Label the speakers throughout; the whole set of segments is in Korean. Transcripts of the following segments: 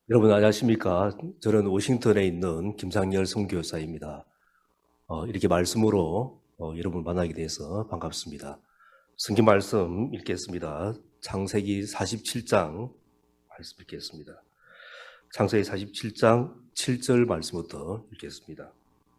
Speaker 1: 여러분 안녕하십니까? 저는 워싱턴에 있는 김상열 선교사입니다. 이렇게 말씀으로 여러분을 만나게 돼서 반갑습니다. 성경 말씀 읽겠습니다. 창세기 47장 말씀 읽겠습니다. 창세기 47장 7절 말씀부터 읽겠습니다.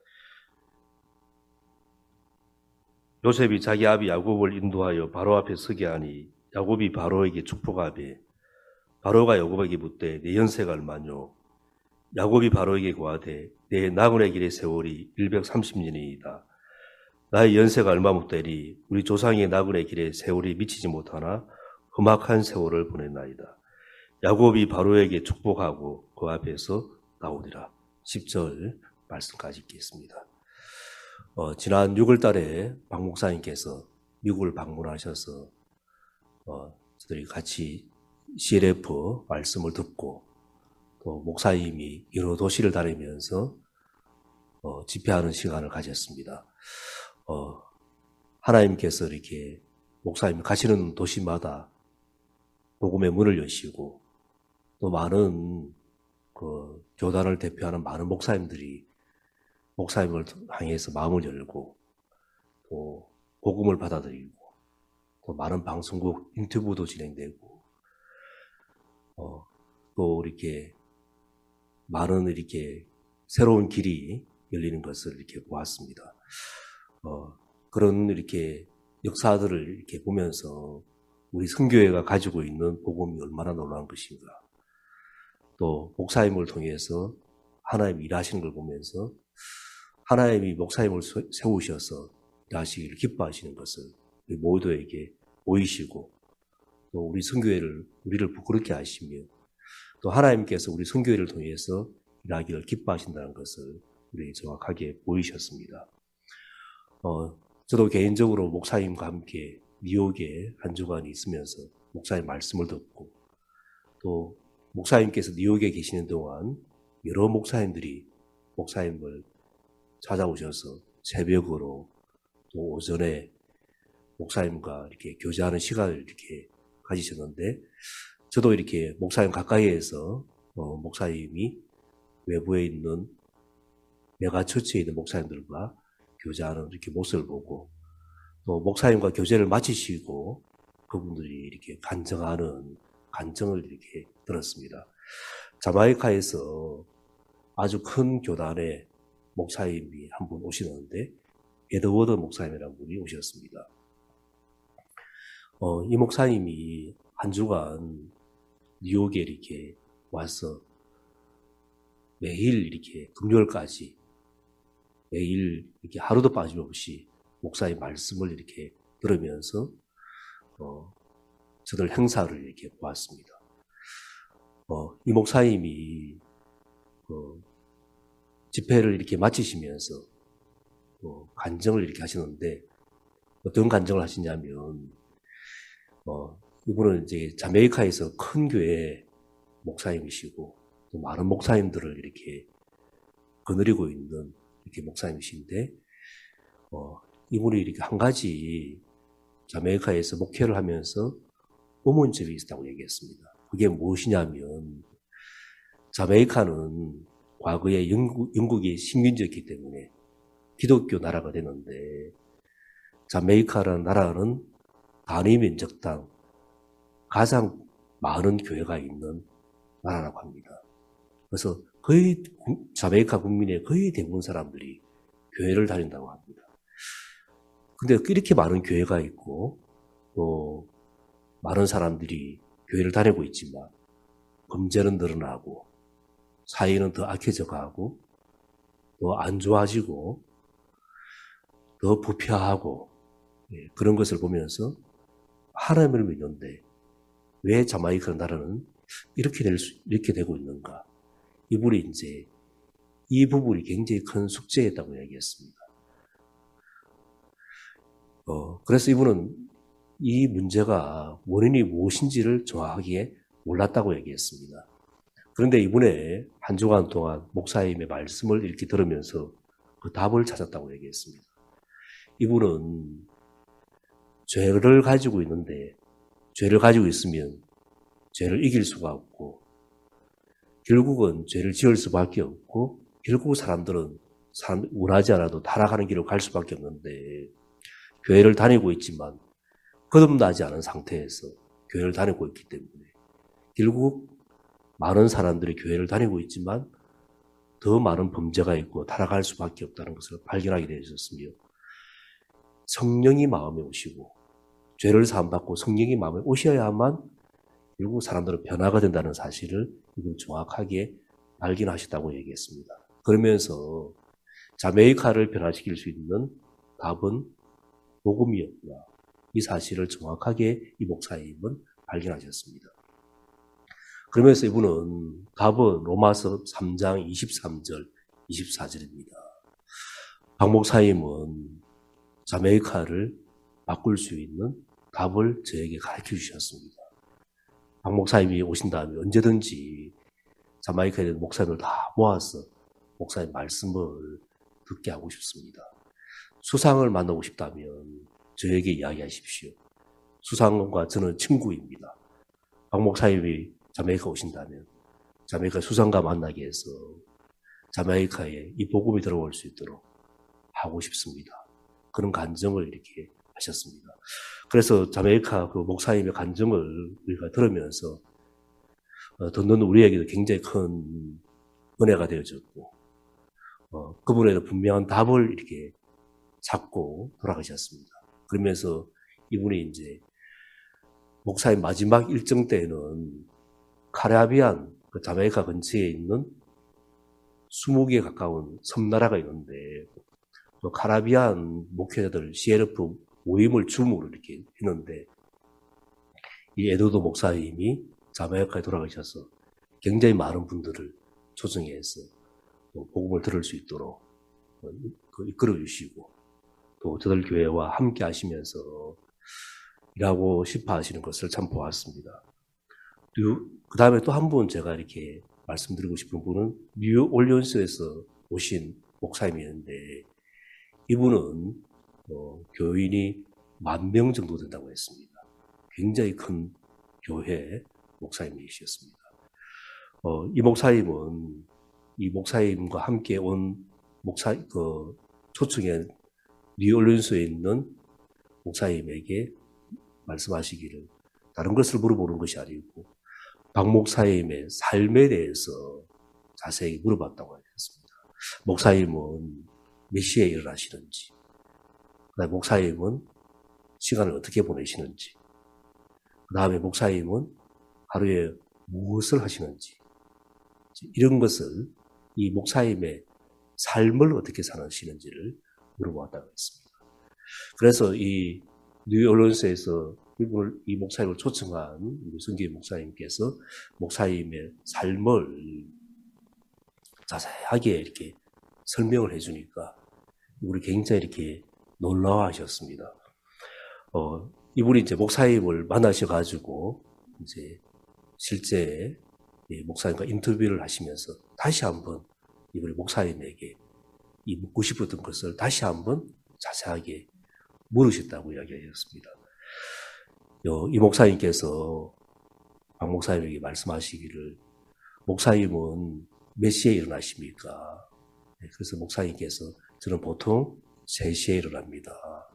Speaker 1: 요셉이 자기 아비 야곱을 인도하여 바로 앞에 서게 하니 야곱이 바로에게 축복하되 바로가 야곱에게 묻되 내 연세가 얼마뇨? 야곱이 바로에게 고하되 내 나그네 길의 세월이 130년이다. 나의 연세가 얼마 못되리 우리 조상의 나그네 길의 세월이 미치지 못하나 험악한 세월을 보냈나이다. 야곱이 바로에게 축복하고 그 앞에서 나오니라. 10절 말씀까지 읽겠습니다. 지난 6월 달에 박 목사님께서 미국을 방문하셔서 저들이 같이 CLF 말씀을 듣고 또 목사님이 여러 도시를 다니면서 집회하는 시간을 가졌습니다. 하나님께서 이렇게 목사님 가시는 도시마다 복음의 문을 여시고 또 많은 그 교단을 대표하는 많은 목사님들이 목사님을 향해서 마음을 열고 또 복음을 받아들이고 또 많은 방송국 인터뷰도 진행되고 또 이렇게 많은 이렇게 새로운 길이 열리는 것을 이렇게 보았습니다. 그런 이렇게 역사들을 이렇게 보면서 우리 선교회가 가지고 있는 복음이 얼마나 놀라운 것인가. 또 목사님을 통해서 하나님이 일하시는 걸 보면서 하나님이 목사님을 세우셔서 일하시기를 기뻐하시는 것을 우리 모두에게 보이시고 또 우리 선교회를 우리를 부끄럽게 하시며 또 하나님께서 우리 선교회를 통해서 일하기를 기뻐하신다는 것을 우리 정확하게 보이셨습니다. 저도 개인적으로 목사님과 함께 뉴욕에 한 주간이 있으면서 목사님 말씀을 듣고 또 목사님께서 뉴욕에 계시는 동안 여러 목사님들이 목사님을 찾아오셔서 새벽으로 또 오전에 목사님과 이렇게 교제하는 시간을 이렇게 가지셨는데 저도 이렇게 목사님 가까이에서 목사님이 외부에 있는 메가처치에 있는 목사님들과 교제하는 이렇게 모습을 보고 또 목사님과 교제를 마치시고 그분들이 이렇게 간증을 이렇게 들었습니다. 자마이카에서 아주 큰 교단의 목사님이 한 분 오시는데 에드워드 목사님이라는 분이 오셨습니다. 이 목사님이 한 주간 뉴욕에 이렇게 와서 매일 이렇게 금요일까지 매일 이렇게 하루도 빠짐없이 목사의 말씀을 이렇게 들으면서 저들 행사를 이렇게 보았습니다. 이 목사님이 집회를 이렇게 마치시면서 간증을 이렇게 하시는데 어떤 간증을 하시냐면 이분은 이제 자메이카에서 큰 교회 목사님이시고 또 많은 목사님들을 이렇게 거느리고 있는 이렇게 목사님이신데 이분이 이렇게 한 가지 자메이카에서 목회를 하면서 의문점이 있다고 얘기했습니다. 그게 무엇이냐면 자메이카는 과거에 영국이 식민지였기 때문에 기독교 나라가 되는데 자메이카라는 나라는 단위 면적당 가장 많은 교회가 있는 나라라고 합니다. 그래서 거의 자메이카 국민의 거의 대부분 사람들이 교회를 다닌다고 합니다. 근데 이렇게 많은 교회가 있고 또 많은 사람들이 교회를 다니고 있지만 범죄는 늘어나고 사회는 더 악해져 가고 더 안 좋아지고 더 부패하고 그런 것을 보면서 하나님을 믿는데 왜 자마이카 나라는 이렇게 되고 있는가? 이분이 이제 이 부분이 굉장히 큰 숙제였다고 얘기했습니다. 그래서 이분은 이 문제가 원인이 무엇인지를 정확하게 몰랐다고 얘기했습니다. 그런데 이번에 한 주간 동안 목사님의 말씀을 이렇게 들으면서 그 답을 찾았다고 얘기했습니다. 이분은 죄를 가지고 있는데 죄를 가지고 있으면 죄를 이길 수가 없고 결국은 죄를 지을 수밖에 없고 결국 사람들은 원하지 않아도 타락하는 길로 갈 수밖에 없는데 교회를 다니고 있지만 거듭나지 않은 상태에서 교회를 다니고 있기 때문에 결국 많은 사람들이 교회를 다니고 있지만 더 많은 범죄가 있고 타락할 수밖에 없다는 것을 발견하게 되었으며 성령이 마음에 오시고 죄를 사함받고 성령이 마음에 오셔야만 결국 사람들은 변화가 된다는 사실을 이분 정확하게 발견하셨다고 얘기했습니다. 그러면서 자메이카를 변화시킬 수 있는 답은 복음이었구나. 이 사실을 정확하게 이 목사님은 발견하셨습니다. 그러면서 이분은 답은 로마서 3장 23절, 24절입니다. 박 목사님은 자메이카를 바꿀 수 있는 답을 저에게 가르쳐 주셨습니다. 박 목사님이 오신 다음에 언제든지 자메이카에 있는 목사님을 다 모아서 목사님 말씀을 듣게 하고 싶습니다. 수상을 만나고 싶다면 저에게 이야기하십시오. 수상과 저는 친구입니다. 박 목사님이 자메이카 오신다면 자메이카 수상과 만나게 해서 자메이카에 이 복음이 들어올 수 있도록 하고 싶습니다. 그런 간증을 이렇게 하셨습니다. 그래서 자메이카 그 목사님의 간증을 우리가 들으면서 듣는 우리에게도 굉장히 큰 은혜가 되어졌고 그분에도 분명한 답을 이렇게 찾고 돌아가셨습니다. 그러면서 이분이 이제 목사님 마지막 일정 때는 카리비안, 그 자메이카 근처에 있는 20개에 가까운 섬나라가 있는데 그 카리비안 목회자들 CLF 모임을 줌으로 이렇게 했는데 이 에드워드 목사님이 자메이카에 돌아가셔서 굉장히 많은 분들을 초청해서 복음을 들을 수 있도록 이끌어 주시고 또 저들 교회와 함께 하시면서 일하고 싶어 하시는 것을 참 보았습니다. 그 다음에 또 한 분 제가 이렇게 말씀드리고 싶은 분은 뉴올리언스에서 오신 목사님이었는데 이분은 교인이 10,000명 정도 된다고 했습니다. 굉장히 큰 교회 목사님이셨습니다. 이 목사님은 이 목사님과 함께 온 초청에 뉴올리언스에 있는 목사님에게 말씀하시기를 다른 것을 물어보는 것이 아니고 박 목사님의 삶에 대해서 자세히 물어봤다고 하셨습니다. 목사님은 몇 시에 일어나시는지, 그다음에 목사님은 시간을 어떻게 보내시는지, 그다음에 목사님은 하루에 무엇을 하시는지 이런 것을 이 목사님의 삶을 어떻게 사시는지를 물어보았다고 했습니다. 그래서 이 뉴올리언스에서 이 목사님을 초청한 우리 성기의 목사님께서 목사님의 삶을 자세하게 이렇게 설명을 해주니까 우리 굉장히 이렇게 놀라워하셨습니다. 이분이 이제 목사님을 만나셔가지고 이제 실제 목사님과 인터뷰를 하시면서 다시 한번 이분이 목사님에게 이 묻고 싶었던 것을 다시 한번 자세하게 물으셨다고 이야기하셨습니다. 이 목사님께서 박 목사님에게 말씀하시기를 목사님은 몇 시에 일어나십니까? 그래서 목사님께서 저는 보통 3시에 일어납니다.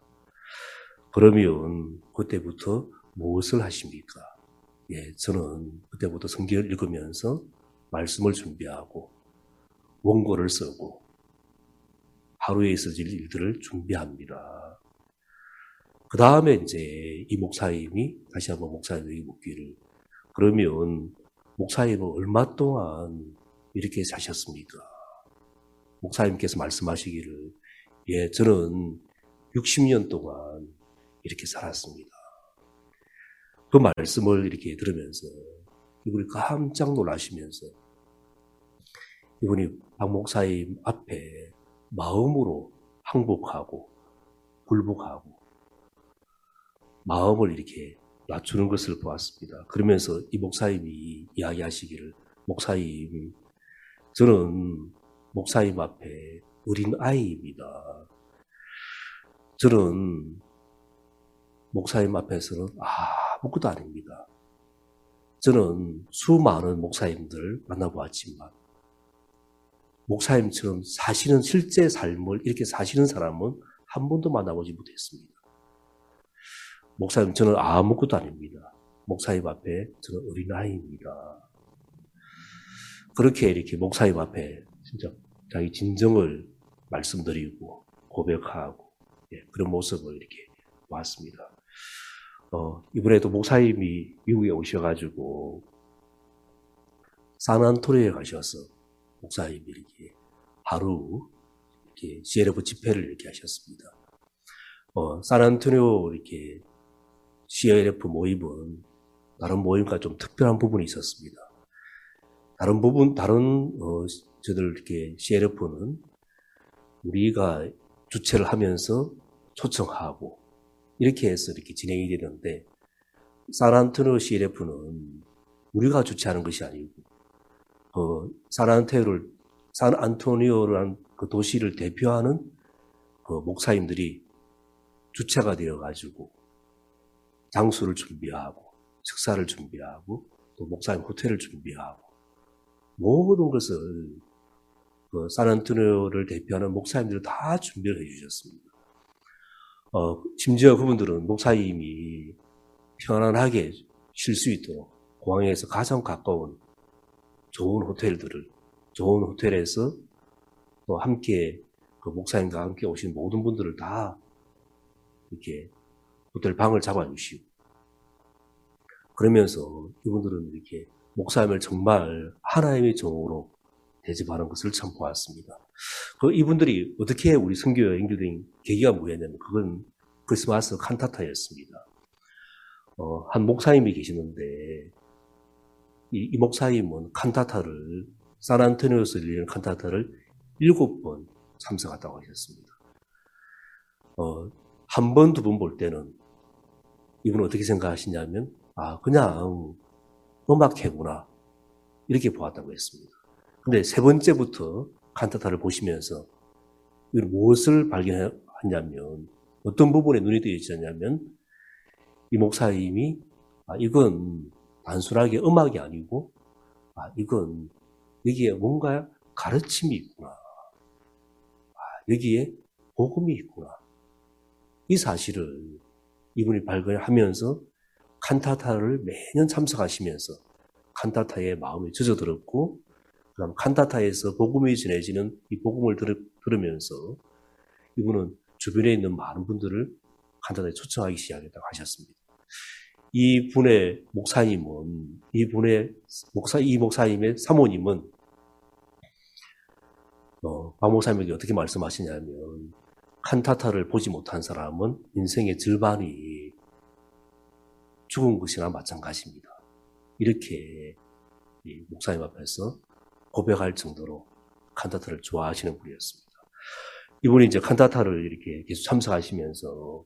Speaker 1: 그러면 그때부터 무엇을 하십니까? 저는 그때부터 성경을 읽으면서 말씀을 준비하고 원고를 쓰고 하루에 있어질 일들을 준비합니다. 그 다음에 이제 이 목사님이 다시 한번 목사님에게 묻기를 그러면 목사님은 얼마 동안 이렇게 사셨습니까? 목사님께서 말씀하시기를 저는 60년 동안 이렇게 살았습니다. 그 말씀을 이렇게 들으면서 이분이 깜짝 놀라시면서 이분이 박 목사님 앞에 마음으로 항복하고 굴복하고 마음을 이렇게 낮추는 것을 보았습니다. 그러면서 이 목사님이 이야기하시기를 목사님, 저는 목사님 앞에 어린 아이입니다. 저는 목사님 앞에서는 아무것도 아닙니다. 저는 수많은 목사님들 만나보았지만 목사님처럼 사시는 실제 삶을 이렇게 사시는 사람은 한 번도 만나보지 못했습니다. 목사님, 저는 아무것도 아닙니다. 목사님 앞에 저는 어린아이입니다. 그렇게 이렇게 목사님 앞에 진짜 자기 진정을 말씀드리고 고백하고 그런 모습을 이렇게 보았습니다. 이번에도 목사님이 미국에 오셔가지고 산안토니오에 가셔서 목사님이 이렇게 하루 이렇게 CLF 집회를 이렇게 하셨습니다. 산안토니오 이렇게 CLF 모임은 다른 모임과 좀 특별한 부분이 있었습니다. 저들 이렇게 CLF는 우리가 주최를 하면서 초청하고 이렇게 해서 이렇게 진행이 되는데 산안토니오 CLF는 우리가 주최하는 것이 아니고 산안토니오라는 그 도시를 대표하는 그 목사님들이 주체가 되어가지고 장소를 준비하고 식사를 준비하고 또 목사님 호텔을 준비하고 모든 것을 그 산안토니오를 대표하는 목사님들이 다 준비를 해주셨습니다. 심지어 그분들은 목사님이 편안하게 쉴 수 있도록 공항에서 가장 가까운 좋은 호텔에서 또 함께 그 목사님과 함께 오신 모든 분들을 다 이렇게 호텔 방을 잡아주시고 그러면서 이분들은 이렇게 목사님을 정말 하나님의 종으로 대접하는 것을 참 보았습니다. 이분들이 어떻게 우리 선교에 연결된 계기가 뭐였냐면 그건 크리스마스 칸타타였습니다. 한 목사님이 계시는데 이 목사님은 칸타타를 산안토니오에서 열리는 칸타타를 7번 참석했다고 하셨습니다. 한 번, 두 번 볼 때는 이분은 어떻게 생각하시냐면 그냥 음악회구나 이렇게 보았다고 했습니다. 근데 세 번째부터 칸타타를 보시면서 이걸 무엇을 발견했냐면 어떤 부분에 눈이 뜨여 있었냐면 이 목사님이 이건 단순하게 음악이 아니고 이건 여기에 뭔가 가르침이 있구나. 여기에 복음이 있구나. 이 사실을 이분이 발견하면서 칸타타를 매년 참석하시면서 칸타타의 마음이 젖어들었고 그다음 칸타타에서 복음이 전해지는 이 복음을 들으면서 이분은 주변에 있는 많은 분들을 칸타타에 초청하기 시작했다고 하셨습니다. 이 목사님의 사모님은 박 목사님에게 어떻게 말씀하시냐면 칸타타를 보지 못한 사람은 인생의 절반이 죽은 것이나 마찬가지입니다. 이렇게 이 목사님 앞에서 고백할 정도로 칸타타를 좋아하시는 분이었습니다. 이분이 이제 칸타타를 이렇게 계속 참석하시면서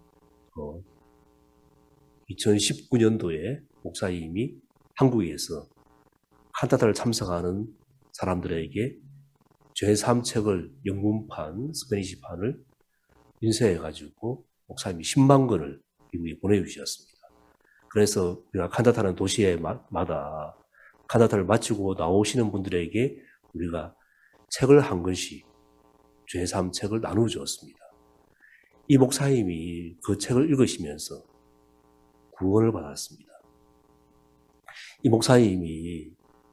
Speaker 1: 2019년도에 목사님이 한국에서 칸타타를 참석하는 사람들에게 제3책을 영문판, 스페니시판을 인쇄해가지고 목사님이 10만 권을 미국에 보내주셨습니다. 그래서 우리가 칸타타는 도시마다 칸타타를 마치고 나오시는 분들에게 우리가 책을 한 권씩 제3책을 나누어주었습니다. 이 목사님이 그 책을 읽으시면서 구원을 받았습니다. 이 목사님이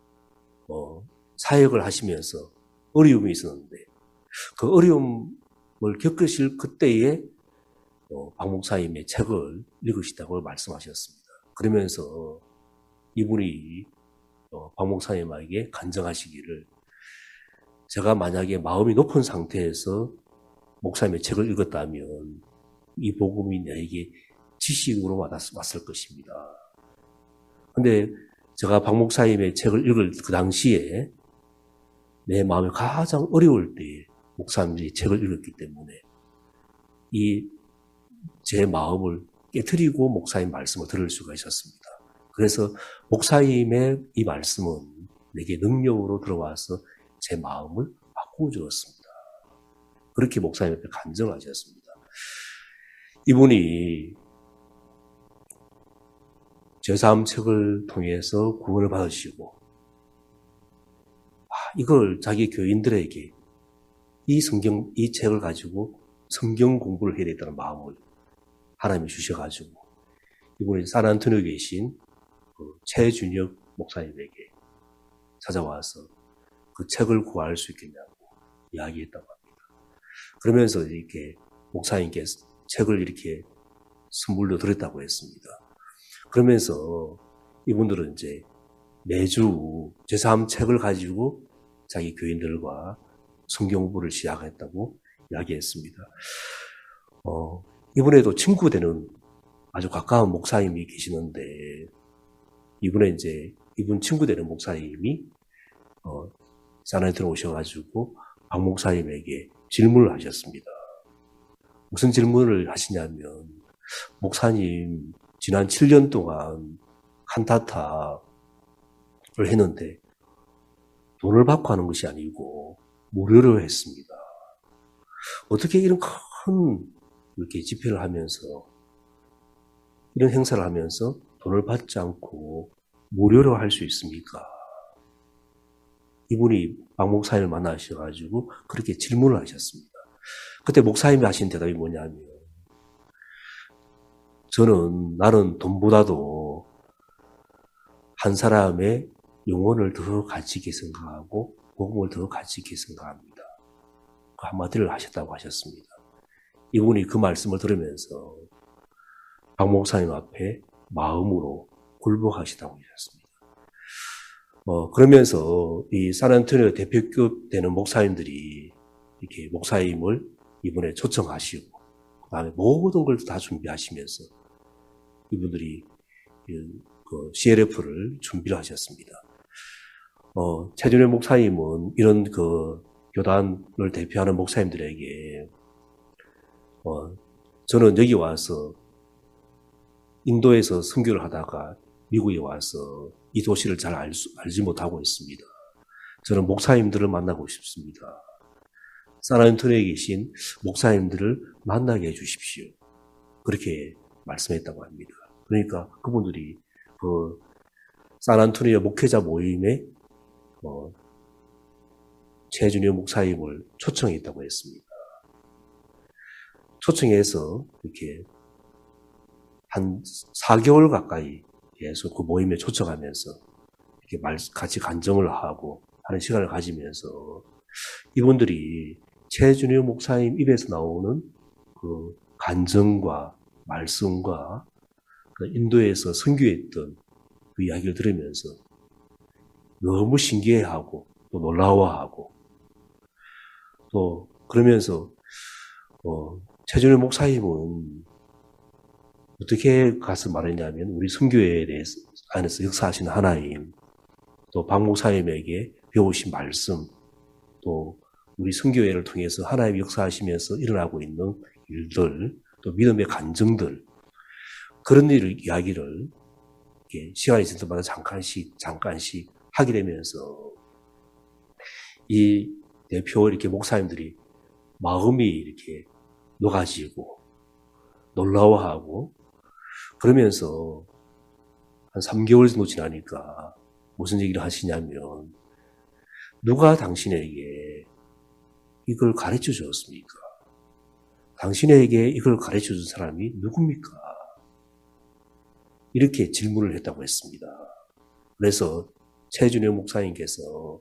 Speaker 1: 사역을 하시면서 어려움이 있었는데 그 어려움을 겪으실 그때에 박 목사님의 책을 읽으시다고 말씀하셨습니다. 그러면서 이분이 박 목사님에게 간증하시기를 제가 만약에 마음이 높은 상태에서 목사님의 책을 읽었다면 이 복음이 내게 지식으로 왔을 것입니다. 근데 제가 박 목사님의 책을 읽을 그 당시에 내 마음이 가장 어려울 때 목사님이 책을 읽었기 때문에 제 마음을 깨트리고 목사님 말씀을 들을 수가 있었습니다. 그래서 목사님의 이 말씀은 내게 능력으로 들어와서 제 마음을 바꾸어 주었습니다. 그렇게 목사님 앞에 간증하셨습니다. 이분이 제3책을 통해서 구원을 받으시고 이걸 자기 교인들에게 이 책을 가지고 성경 공부를 해야 되겠다는 마음을 하나님이 주셔가지고 이번에 산안토니오에 계신 최준혁 목사님에게 찾아와서 그 책을 구할 수 있겠냐고 이야기했다고 합니다. 그러면서 이렇게 목사님께 책을 이렇게 선물로 드렸다고 했습니다. 그러면서 이분들은 이제 매주 제3책을 가지고 자기 교인들과 성경 공부를 시작했다고 이야기했습니다. 이번에도 친구 되는 아주 가까운 목사님이 계시는데 이분 친구 되는 목사님이 산안토니오에 오셔가지고 박 목사님에게 질문을 하셨습니다. 무슨 질문을 하시냐면 목사님 지난 7년 동안 칸타타를 했는데 돈을 받고 하는 것이 아니고 무료로 했습니다. 어떻게 이런 큰 이렇게 집회를 하면서 이런 행사를 하면서 돈을 받지 않고 무료로 할 수 있습니까? 이분이 박 목사님을 만나셔가지고 그렇게 질문을 하셨습니다. 그때 목사님이 하신 대답이 뭐냐면 나는 돈보다도 한 사람의 영혼을 더 가치 있게 생각하고 복음을 더 가치 있게 생각합니다. 그 한마디를 하셨다고 하셨습니다. 이분이 그 말씀을 들으면서 박 목사님 앞에 마음으로 굴복하시다고 하셨습니다. 그러면서 이 산안토니오 대표급 되는 목사님들이 이렇게 목사님을 이번에 초청하시고 그 다음에 모든 걸 다 준비하시면서 이분들이 그 CLF를 준비를 하셨습니다. 최준현 목사님은 이런 그 교단을 대표하는 목사님들에게 저는 여기 와서 인도에서 선교를 하다가 미국에 와서 이 도시를 잘 알지 못하고 있습니다. 저는 목사님들을 만나고 싶습니다. 산안토니오에 계신 목사님들을 만나게 해주십시오. 그렇게 말씀했다고 합니다. 그러니까 그분들이 그 산안토니오 목회자 모임에 최준현 목사님을 초청했다고 했습니다. 초청해서 이렇게 한 4개월 가까이 계속 그 모임에 초청하면서 이렇게 같이 간증을 하고 하는 시간을 가지면서 이분들이 최준현 목사님 입에서 나오는 그 간증과 말씀과 그 인도에서 선교했던 그 이야기를 들으면서 너무 신기해하고 또 놀라워하고 또 그러면서 최준현 목사님은 어떻게 가서 말했냐면 우리 선교회에 대해서 안에서 역사하시는 하나님 또 박 목사님에게 배우신 말씀 또 우리 선교회를 통해서 하나님 역사하시면서 일어나고 있는 일들 또 믿음의 간증들 그런 이야기를 이렇게 시간이 있을 때마다 잠깐씩 하게 되면서 이 대표 이렇게 목사님들이 마음이 이렇게 녹아지고 놀라워하고 그러면서 한 3개월 정도 지나니까 무슨 얘기를 하시냐면 누가 당신에게 이걸 가르쳐 주었습니까? 당신에게 이걸 가르쳐 준 사람이 누굽니까? 이렇게 질문을 했다고 했습니다. 그래서 최준현 목사님께서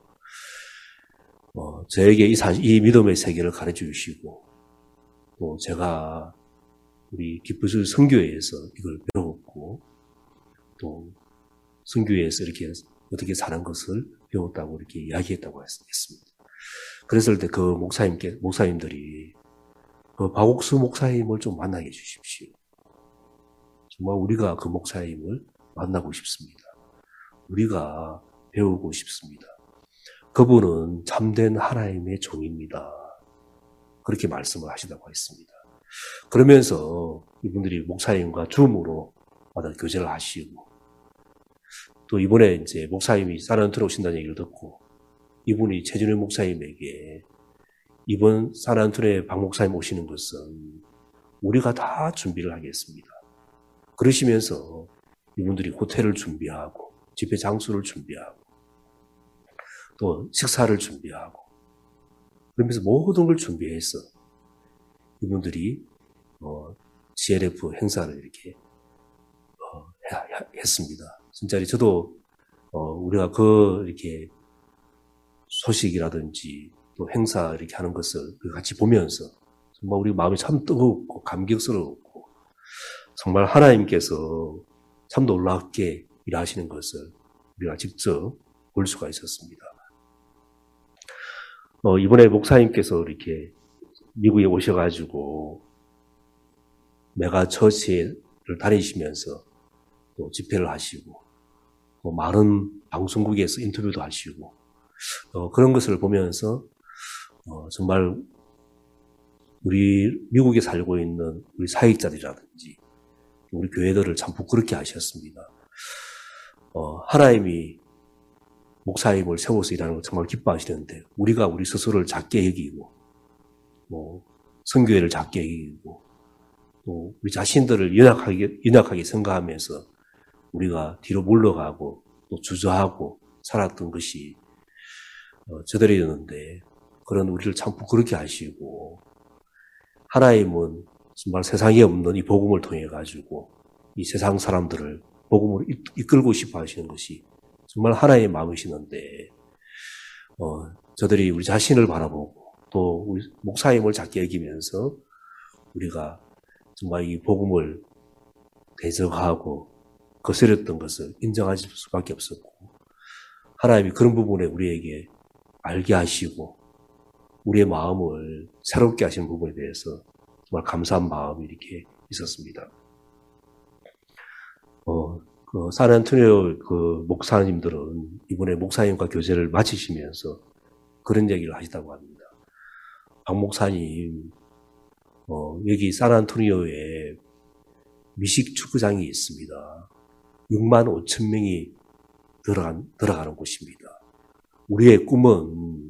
Speaker 1: 저에게 이 믿음의 세계를 가르쳐 주시고 또 제가 우리 기쁘실 선교회에서 이걸 배웠고 또 선교회에서 이렇게 어떻게 사는 것을 배웠다고 이렇게 이야기했다고 했습니다. 그랬을 때 그 목사님들이 그 박옥수 목사님을 좀 만나게 해주십시오. 정말 우리가 그 목사님을 만나고 싶습니다. 우리가 배우고 싶습니다. 그분은 참된 하나님의 종입니다. 그렇게 말씀을 하시다고 했습니다. 그러면서 이분들이 목사님과 줌으로 마다 교제를 하시고 또 이번에 이제 목사님이 산안토니오에 오신다는 얘기를 듣고 이분이 최준현 목사님에게 이번 산안토니오에 박 목사님 오시는 것은 우리가 다 준비를 하겠습니다. 그러시면서 이분들이 호텔을 준비하고 집회 장소를 준비하고 또 식사를 준비하고 그러면서 모든 걸 준비해서 이분들이 CLF 행사를 이렇게 했습니다. 진짜 저도 우리가 이렇게 소식이라든지 또 행사 이렇게 하는 것을 같이 보면서 정말 우리 마음이 참 뜨겁고 감격스럽고 정말 하나님께서 참 놀랍게 일하시는 것을 우리가 직접 볼 수가 있었습니다. 이번에 목사님께서 이렇게 미국에 오셔가지고 메가 처치를 다니시면서 또 집회를 하시고 또 많은 방송국에서 인터뷰도 하시고 그런 것을 보면서 정말 우리 미국에 살고 있는 우리 사역자들이라든지 우리 교회들을 참 부끄럽게 하셨습니다. 하나님이 목사님을 세워서 일하는 걸 정말 기뻐하시는데 우리가 우리 스스로를 작게 여기고 선교회를 작게 여기고 또 우리 자신들을 연약하게 생각하면서 우리가 뒤로 물러가고 또 주저하고 살았던 것이 저들이었는데 그런 우리를 참 부끄럽게 하시고 하나님은 정말 세상에 없는 이 복음을 통해 가지고 이 세상 사람들을 복음으로 이끌고 싶어 하시는 것이 정말 하나님의 마음이시는데 저들이 우리 자신을 바라보고 또 우리 목사님을 작게 여기면서 우리가 정말 이 복음을 대적하고 거스렸던 것을 인정하실 수밖에 없었고 하나님이 그런 부분에 우리에게 알게 하시고 우리의 마음을 새롭게 하시는 부분에 대해서 정말 감사한 마음이 이렇게 있었습니다. 샌안토니오 목사님들은 이번에 목사님과 교제를 마치시면서 그런 얘기를 하시다고 합니다. 박 목사님, 여기 샌안토니오에 미식 축구장이 있습니다. 6만 5천 명이 들어가는 곳입니다. 우리의 꿈은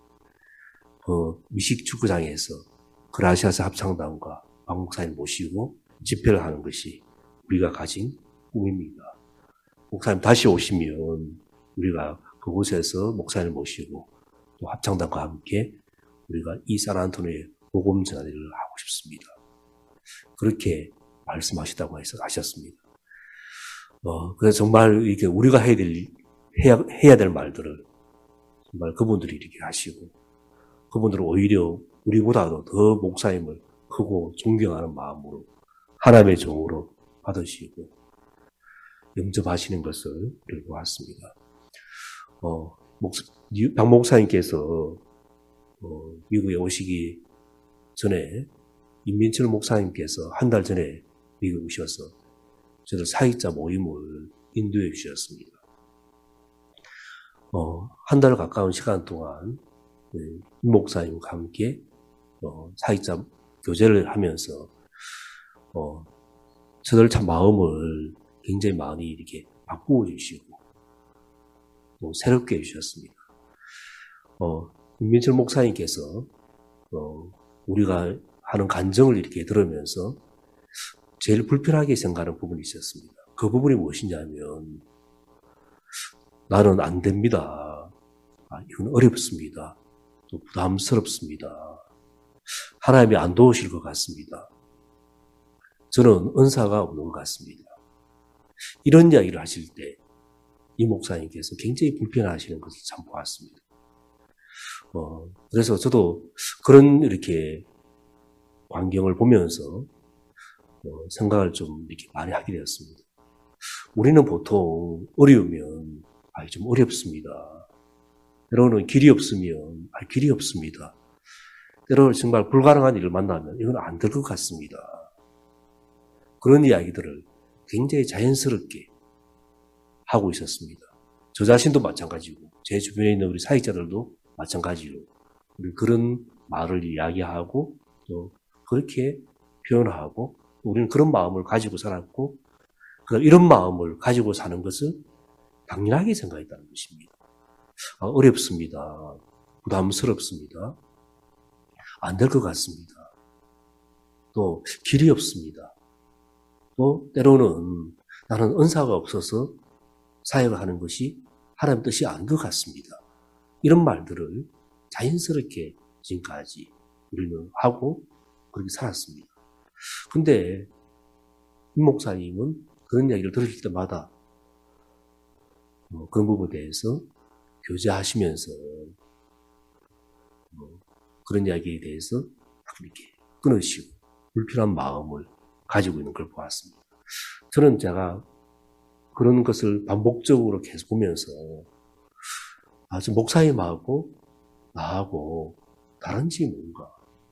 Speaker 1: 미식 축구장에서 그라시아스 합창단과 박 목사님 모시고 집회를 하는 것이 우리가 가진 꿈입니다. 목사님 다시 오시면 우리가 그곳에서 목사님 모시고 또 합창단과 함께 우리가 이 샌안토니오의 복음 전하를 하고 싶습니다. 그렇게 말씀하시다고 하셨습니다. 그래서 정말 이게 우리가 해야 될 말들을 정말 그분들이 이렇게 하시고 그분들은 오히려 우리보다도 더 목사님을 크고 존경하는 마음으로 하나님의 종으로 받으시고 영접하시는 것을 보았습니다. 박 목사님께서 미국에 오시기 전에 임민철 목사님께서 한 달 전에 미국에 오셔서 저들 사역자 모임을 인도해 주셨습니다. 한 달 가까운 시간 동안 임 목사님과 함께 사역자 교제를 하면서 저들 참 마음을 굉장히 많이 이렇게 바꾸어 주시고 또 새롭게 해주셨습니다. 임민철 목사님께서 우리가 하는 간증을 이렇게 들으면서 제일 불편하게 생각하는 부분이 있었습니다. 그 부분이 무엇이냐면 나는 안 됩니다. 이건 어렵습니다. 또 부담스럽습니다. 하나님이 안 도우실 것 같습니다. 저는 은사가 없는 것 같습니다. 이런 이야기를 하실 때 이 목사님께서 굉장히 불편하시는 것을 참 보았습니다. 그래서 저도 그런 이렇게 광경을 보면서 생각을 좀 이렇게 많이 하게 되었습니다. 우리는 보통 어려우면 좀 어렵습니다. 때로는 길이 없으면 길이 없습니다. 때로는 정말 불가능한 일을 만나면 이건 안 될 것 같습니다. 그런 이야기들을 굉장히 자연스럽게 하고 있었습니다. 저 자신도 마찬가지고 제 주변에 있는 우리 사역자들도 마찬가지로 우리 그런 말을 이야기하고 또 그렇게 표현하고 우리는 그런 마음을 가지고 살았고 이런 마음을 가지고 사는 것은 당연하게 생각했다는 것입니다. 어렵습니다. 부담스럽습니다. 안 될 것 같습니다. 또 길이 없습니다. 또 때로는 나는 은사가 없어서 사역을 하는 것이 하나님 뜻이 아닌 것 같습니다. 이런 말들을 자연스럽게 지금까지 우리는 하고 그렇게 살았습니다. 근데 임 목사님은 그런 이야기를 들으실 때마다 그런 부분에 대해서 교제하시면서 그런 이야기에 대해서 이렇게 끊으시고 불편한 마음을 가지고 있는 걸 보았습니다. 저는 제가 그런 것을 반복적으로 계속 보면서 저 목사님하고 나하고 다른지 뭔가,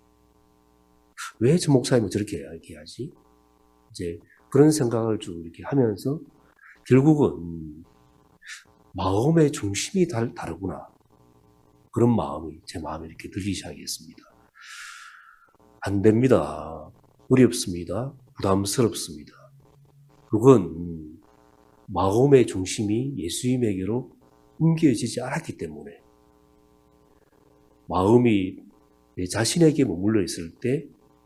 Speaker 1: 왜 저 목사님은 저렇게 이야기하지? 이제 그런 생각을 쭉 이렇게 하면서 결국은 마음의 중심이 다르구나. 그런 마음이 제 마음에 이렇게 들기 시작했습니다. 안 됩니다. 어렵습니다. 부담스럽습니다. 그건 마음의 중심이 예수님에게로 옮겨지지 않았기 때문에, 마음이 내 자신에게 머물러 있을 때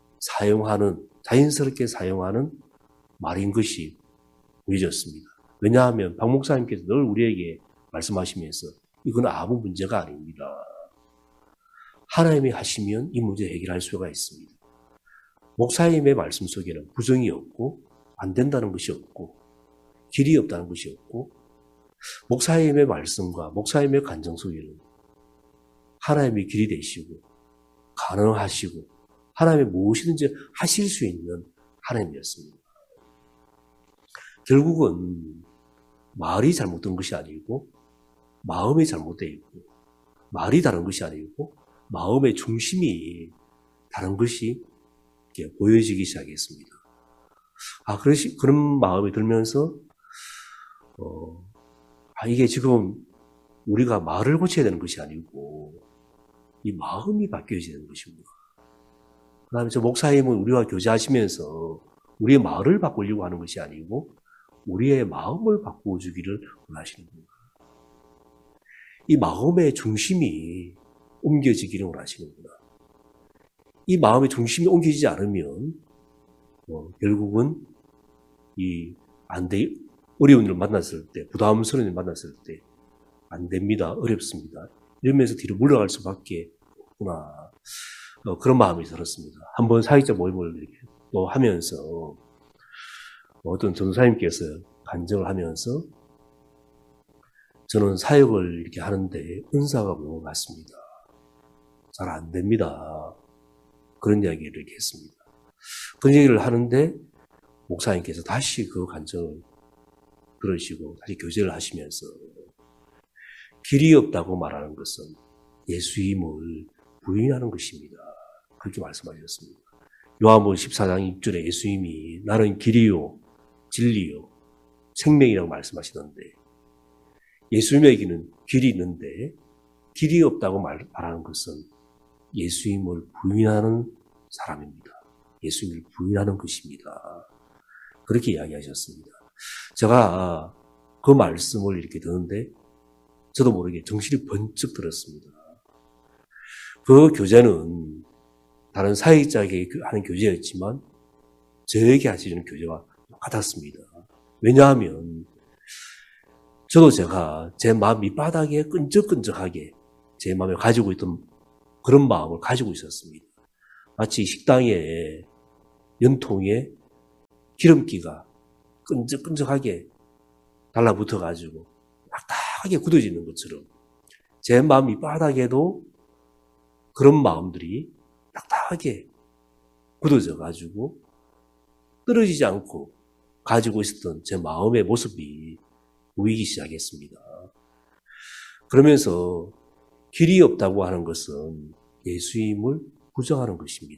Speaker 1: 자연스럽게 사용하는 말인 것이 보여졌습니다. 왜냐하면 박 목사님께서 늘 우리에게 말씀하시면서 이건 아무 문제가 아닙니다. 하나님이 하시면 이 문제 해결할 수가 있습니다. 목사님의 말씀 속에는 부정이 없고 안 된다는 것이 없고 길이 없다는 것이 없고, 목사님의 말씀과 목사님의 간증 속에는 하나님의 길이 되시고 가능하시고 하나님이 무엇이든지 하실 수 있는 하나님이었습니다. 결국은 말이 잘못된 것이 아니고 마음이 잘못되어 있고, 말이 다른 것이 아니고 마음의 중심이 다른 것이 보여지기 시작했습니다. 그런 마음이 들면서 이게 지금 우리가 말을 고쳐야 되는 것이 아니고 이 마음이 바뀌어야 되는 것이구나. 그 다음에 저 목사님은 우리와 교제하시면서 우리의 말을 바꾸려고 하는 것이 아니고 우리의 마음을 바꾸어주기를 원하시는구나. 이 마음의 중심이 옮겨지기를 원하시는구나. 이 마음의 중심이 옮겨지지 않으면 결국은 어려운 일을 만났을 때, 부담스러운 일을 만났을 때 안 됩니다. 어렵습니다. 이러면서 뒤로 물러갈 수밖에 없구나. 그런 마음이 들었습니다. 한번 사역자 모임을 이렇게 또 하면서 어떤 전도사님께서 간증을 하면서 저는 사역을 이렇게 하는데 은사가 없는 것 같습니다. 잘 안 됩니다. 그런 이야기를 이렇게 했습니다. 그런 얘기를 하는데 목사님께서 다시 그 간증을 들으시고 다시 교제를 하시면서 길이 없다고 말하는 것은 예수님을 부인하는 것입니다. 그렇게 말씀하셨습니다. 요한복음 14장 6절에 예수님이 나는 길이요 진리요 생명이라고 말씀하시던데, 예수님에게는 길이 있는데 길이 없다고 말하는 것은 예수님을 부인하는 사람입니다. 예수님을 부인하는 것입니다. 그렇게 이야기하셨습니다. 제가 그 말씀을 이렇게 듣는데 저도 모르게 정신이 번쩍 들었습니다. 그 교제는 다른 사역자에게 하는 교제였지만 저에게 하시는 교제와 똑같았습니다. 왜냐하면 저도 제가 제 마음 밑바닥에 끈적끈적하게 제 마음에 가지고 있던 그런 마음을 가지고 있었습니다. 마치 식당에 연통에 기름기가 끈적끈적하게 달라붙어가지고 딱딱하게 굳어지는 것처럼 제 마음 밑바닥에도 그런 마음들이 딱딱하게 굳어져가지고 떨어지지 않고 가지고 있었던 제 마음의 모습이 보이기 시작했습니다. 그러면서 길이 없다고 하는 것은 예수님을 부정하는 것입니다.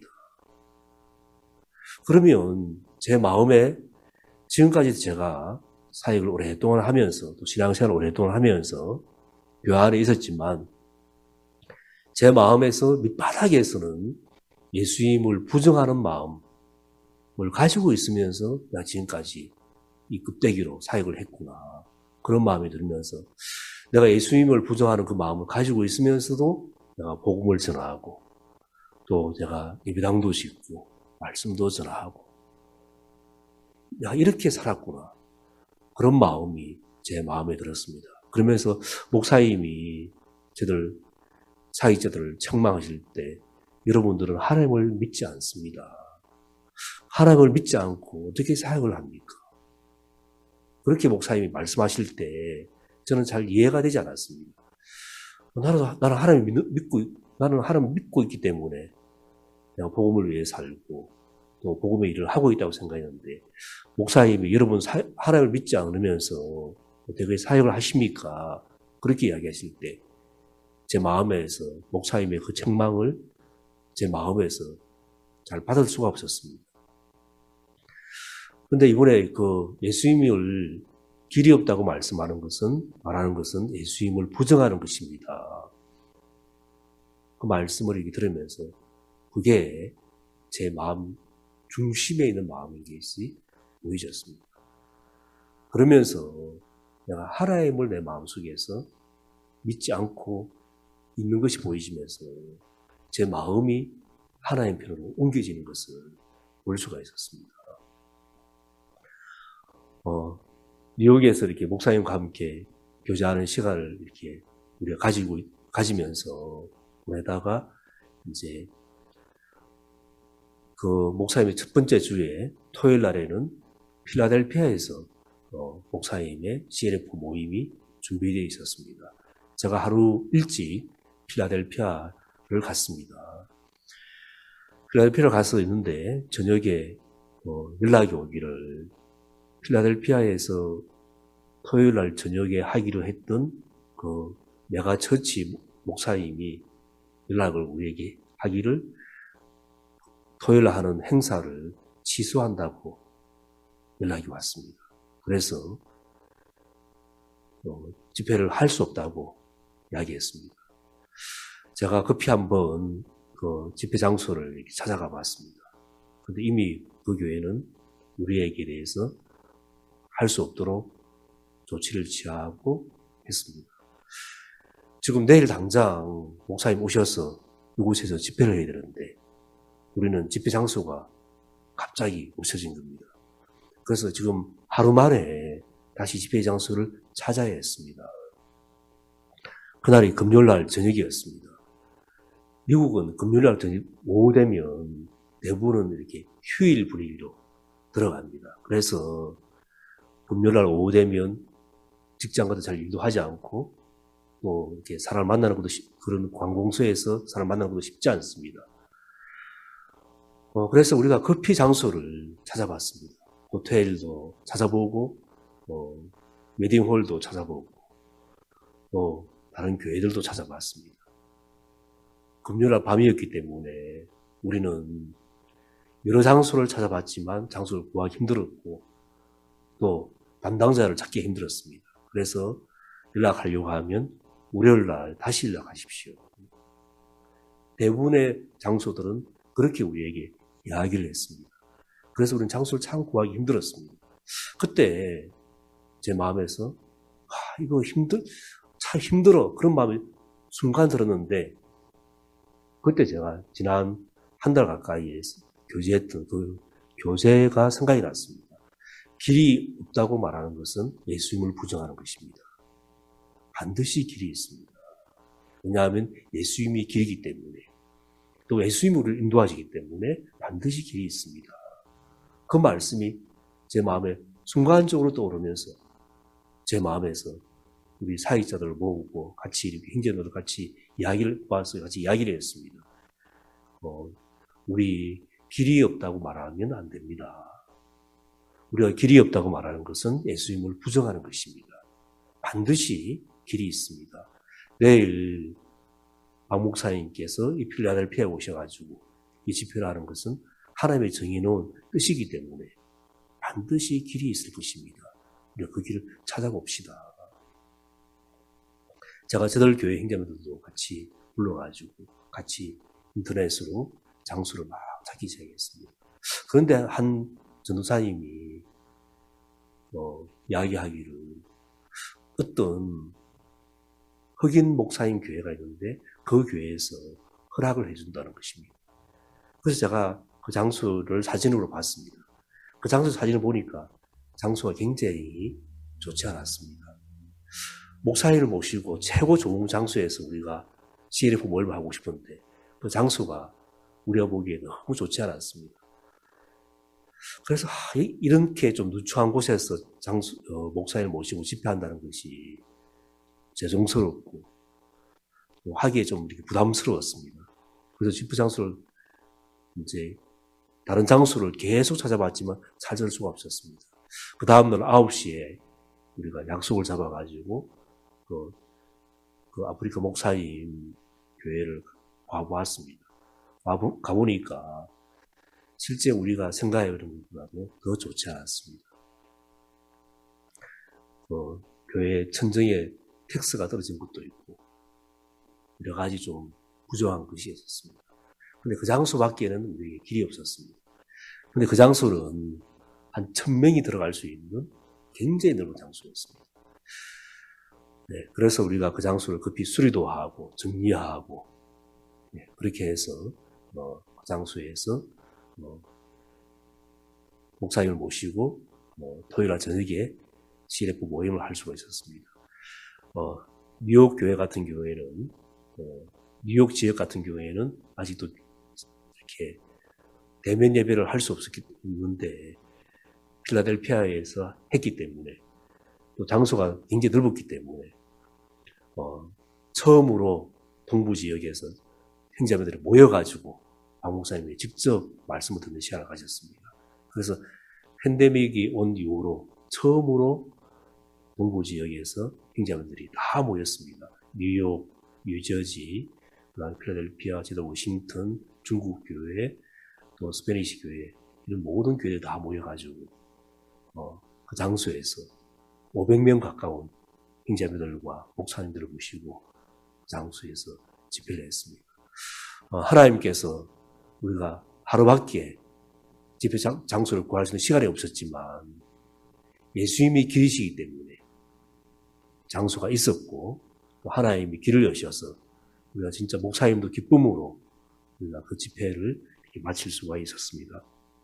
Speaker 1: 그러면 제 마음에 지금까지 제가 사역을 오랫동안 하면서 또 신앙생활을 오랫동안 하면서 교 안에 있었지만 제 마음에서 밑바닥에서는 예수님을 부정하는 마음을 가지고 있으면서 내가 지금까지 이 껍데기로 사역을 했구나. 그런 마음이 들면서 내가 예수님을 부정하는 그 마음을 가지고 있으면서도 내가 복음을 전하고 또 제가 예배당도 짓고 말씀도 전하고 내가 이렇게 살았구나.
Speaker 2: 그런 마음이 제 마음에 들었습니다. 그러면서 목사님이 저들 사역자들을 책망하실 때 여러분들은 하나님을 믿지 않습니다. 하나님을 믿지 않고 어떻게 사역을 합니까? 그렇게 목사님이 말씀하실 때 저는 잘 이해가 되지 않았습니다. 나는 하나님을 나는 하나님을 믿고 있기 때문에 내가 복음을 위해 살고 또 복음의 일을 하고 있다고 생각했는데 목사님이 여러분 하나님을 믿지 않으면서 어떻게 사역을 하십니까? 그렇게 이야기하실 때 제 마음에서 목사님의 그 책망을 제 마음에서 잘 받을 수가 없었습니다. 그런데 이번에 그 예수님을 길이 없다고 말하는 것은 예수님을 부정하는 것입니다. 그 말씀을 이렇게 들으면서 그게 제 마음 중심에 있는 마음인 것이 보여졌습니다. 그러면서 내가 하나님을 내 마음속에서 믿지 않고 있는 것이 보이지면서 제 마음이 하나님 편으로 옮겨지는 것을 볼 수가 있었습니다. 뉴욕에서 이렇게 목사님과 함께 교제하는 시간을 이렇게 우리가 가지면서 보내다가 이제 그 목사님의 첫 번째 주에 토요일 날에는 필라델피아에서 목사님의 CLF 모임이 준비되어 있었습니다. 제가 하루 일찍 필라델피아를 갔습니다. 필라델피아를 가서 있는데 저녁에 연락이 오기를 필라델피아에서 토요일 날 저녁에 하기로 했던 그 메가처치 목사님이 연락을 우리에게 하기를 토요일 날 하는 행사를 취소한다고 연락이 왔습니다. 그래서 집회를 할 수 없다고 이야기했습니다. 제가 급히 한번 그 집회 장소를 이렇게 찾아가 봤습니다. 그런데 이미 그 교회는 우리에게 대해서 할 수 없도록 조치를 취하고 했습니다. 지금 내일 당장 목사님 오셔서 이곳에서 집회를 해야 되는데 우리는 집회 장소가 갑자기 없어진 겁니다. 그래서 지금 하루 만에 다시 집회 장소를 찾아야 했습니다. 그날이 금요일날 저녁이었습니다. 미국은 금요일날 저녁 오후 되면 대부분은 이렇게 휴일 분위기로 들어갑니다. 그래서 금요일날 오후 되면 직장 가도 잘 일도 하지 않고 또 이렇게 사람을 만나는 것도 그런 관공서에서 사람 만나는 것도 쉽지 않습니다. 그래서 우리가 급히 장소를 찾아봤습니다. 호텔도 찾아보고 웨딩홀도 찾아보고 또 다른 교회들도 찾아봤습니다. 금요일 밤이었기 때문에 우리는 여러 장소를 찾아봤지만 장소를 구하기 힘들었고 또 담당자를 찾기 힘들었습니다. 그래서 연락하려고 하면 월요일날 다시 연락하십시오. 대부분의 장소들은 그렇게 우리에게 이야기를 했습니다. 그래서 우리는 장소를 참 구하기 힘들었습니다. 그때 제 마음에서 이거 참 힘들어 그런 마음이 순간 들었는데 그때 제가 지난 한 달 가까이 교제했던 그 교제가 생각이 났습니다. 길이 없다고 말하는 것은 예수님을 부정하는 것입니다. 반드시 길이 있습니다. 왜냐하면 예수님이 길이기 때문에 또 예수님이 우리를 인도하시기 때문에 반드시 길이 있습니다. 그 말씀이 제 마음에 순간적으로 떠오르면서 제 마음에서 우리 사역자들을 모으고 같이 이렇게 형제들과 같이 같이 이야기를 했습니다. 우리 길이 없다고 말하면 안 됩니다. 우리가 길이 없다고 말하는 것은 예수님을 부정하는 것입니다. 반드시 길이 있습니다. 내일 박 목사님께서 이 필라델피아에 오셔가지고 이 집회를 하는 것은 하나님의 정해놓은 뜻이기 때문에 반드시 길이 있을 것입니다. 우리가 그 길을 찾아봅시다. 제가 저들 교회 형제들도 같이 불러가지고 같이 인터넷으로 장소를 막 찾기 시작했습니다. 그런데 한 전도사님이 이야기하기를 어떤 흑인 목사님 교회가 있는데 그 교회에서 허락을 해준다는 것입니다. 그래서 제가 그 장소를 사진으로 봤습니다. 그 장소 사진을 보니까 장소가 굉장히 좋지 않았습니다. 목사님을 모시고 최고 좋은 장소에서 우리가 CLF 모임을 하고 싶은데 그 장소가 우리가 보기에 너무 좋지 않았습니다. 그래서 이렇게 좀 누추한 곳에서 목사님을 모시고 집회한다는 것이 죄송스럽고 하기에 좀 이렇게 부담스러웠습니다. 그래서 집회 장소를 이제 다른 장소를 계속 찾아봤지만 찾을 수가 없었습니다. 그 다음날 9시에 우리가 약속을 잡아가지고 그 아프리카 목사님 교회를 가보았습니다. 가보니까 실제 우리가 생각해보는 것보다도 더 좋지 않았습니다. 교회 천정에 텍스가 떨어진 것도 있고 여러 가지 좀 부정한 것이 있었습니다. 근데 그 장소 밖에는 우리에게 길이 없었습니다. 근데 그 장소는 한 1000명이 들어갈 수 있는 굉장히 넓은 장소였습니다. 네, 그래서 우리가 그 장소를 급히 수리도 하고 정리하고 그렇게 해서 그 장소에서 목사님을 모시고 토요일날 저녁에 CLF 모임을 할 수가 있었습니다. 뉴욕 교회 같은 경우에는 뉴욕 지역 같은 경우에는 아직도 이렇게 대면 예배를 할 수 없었는데 필라델피아에서 했기 때문에 또 장소가 굉장히 넓었기 때문에 처음으로 동부 지역에서 형제자매들이 모여가지고 박 목사님이 직접 말씀을 듣는 시간을 가졌습니다. 그래서 팬데믹이 온 이후로 처음으로 동부 지역에서 형제자매들이 다 모였습니다. 뉴욕, 뉴저지, 그다음 필라델피아, 제도 워싱턴, 중국 교회, 또 스페니시 교회 이런 모든 교회들 다 모여가지고 그 장소에서 500명 가까운 형제자매들과 목사님들을 모시고 그 장소에서 집회를 했습니다. 하나님께서 우리가 하루밖에 집회 장소를 구할 수 있는 시간이 없었지만 예수님이 길이시기 때문에 장소가 있었고 또 하나님이 길을 여셔서 우리가 진짜 목사님도 기쁨으로 우리가 그 집회를 이렇게 마칠 수가 있었습니다.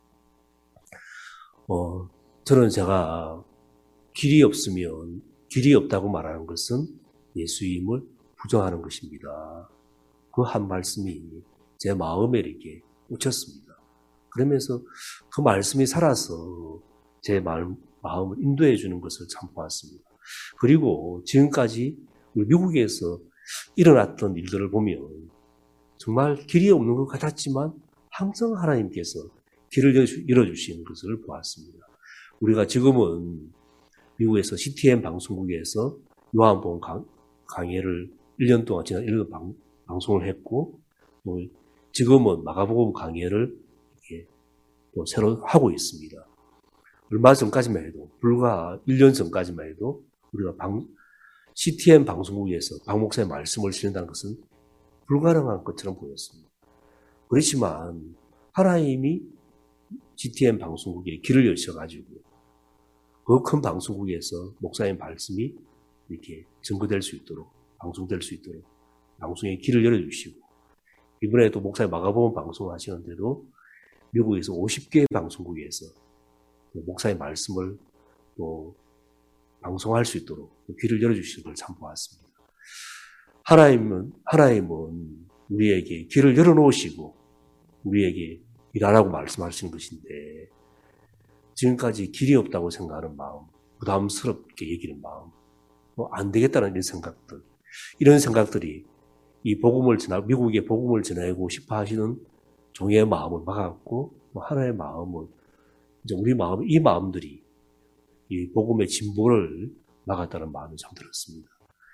Speaker 2: 저는 제가 길이 없다고 말하는 것은 예수님을 부정하는 것입니다. 그 한 말씀이 제 마음에 이렇게 꽂혔습니다. 그러면서 그 말씀이 살아서 제 마음을 인도해 주는 것을 참 보았습니다. 그리고 지금까지 우리 미국에서 일어났던 일들을 보면 정말 길이 없는 것 같았지만 항상 하나님께서 길을 열어주시는 것을 보았습니다. 우리가 지금은 미국에서 CTN 방송국에서 요한복음 강해를 1년 동안 지난 1년 방송을 했고 또 지금은 마가복음 강해를 이렇게 또 새로 하고 있습니다. 얼마 전까지만 해도 불과 1년 전까지만 해도 우리가 CTN 방송국에서 박 목사의 말씀을 전한다는 것은 불가능한 것처럼 보였습니다. 그렇지만 하나님이 CTN 방송국에 길을 여셔가지고 그 큰 방송국에서 목사의 말씀이 이렇게 전거될 수 있도록 방송될 수 있도록 방송에 길을 열어주시고 이번에도 목사의 마가복음 방송을 하시는데도 미국에서 50개의 방송국에서 목사의 말씀을 또 방송할 수 있도록 길을 열어주시는 걸 참 보았습니다. 하나님은 우리에게 길을 열어놓으시고 우리에게 일하라고 말씀하시는 것인데 지금까지 길이 없다고 생각하는 마음, 부담스럽게 여기는 마음, 안 되겠다는 이런 생각들이 미국의 복음을 전하고 싶어 하시는 종의 마음을 막았고 하나의 마음은 이제 이 마음들이 이 복음의 진보를 막았다는 마음이 참 들었습니다.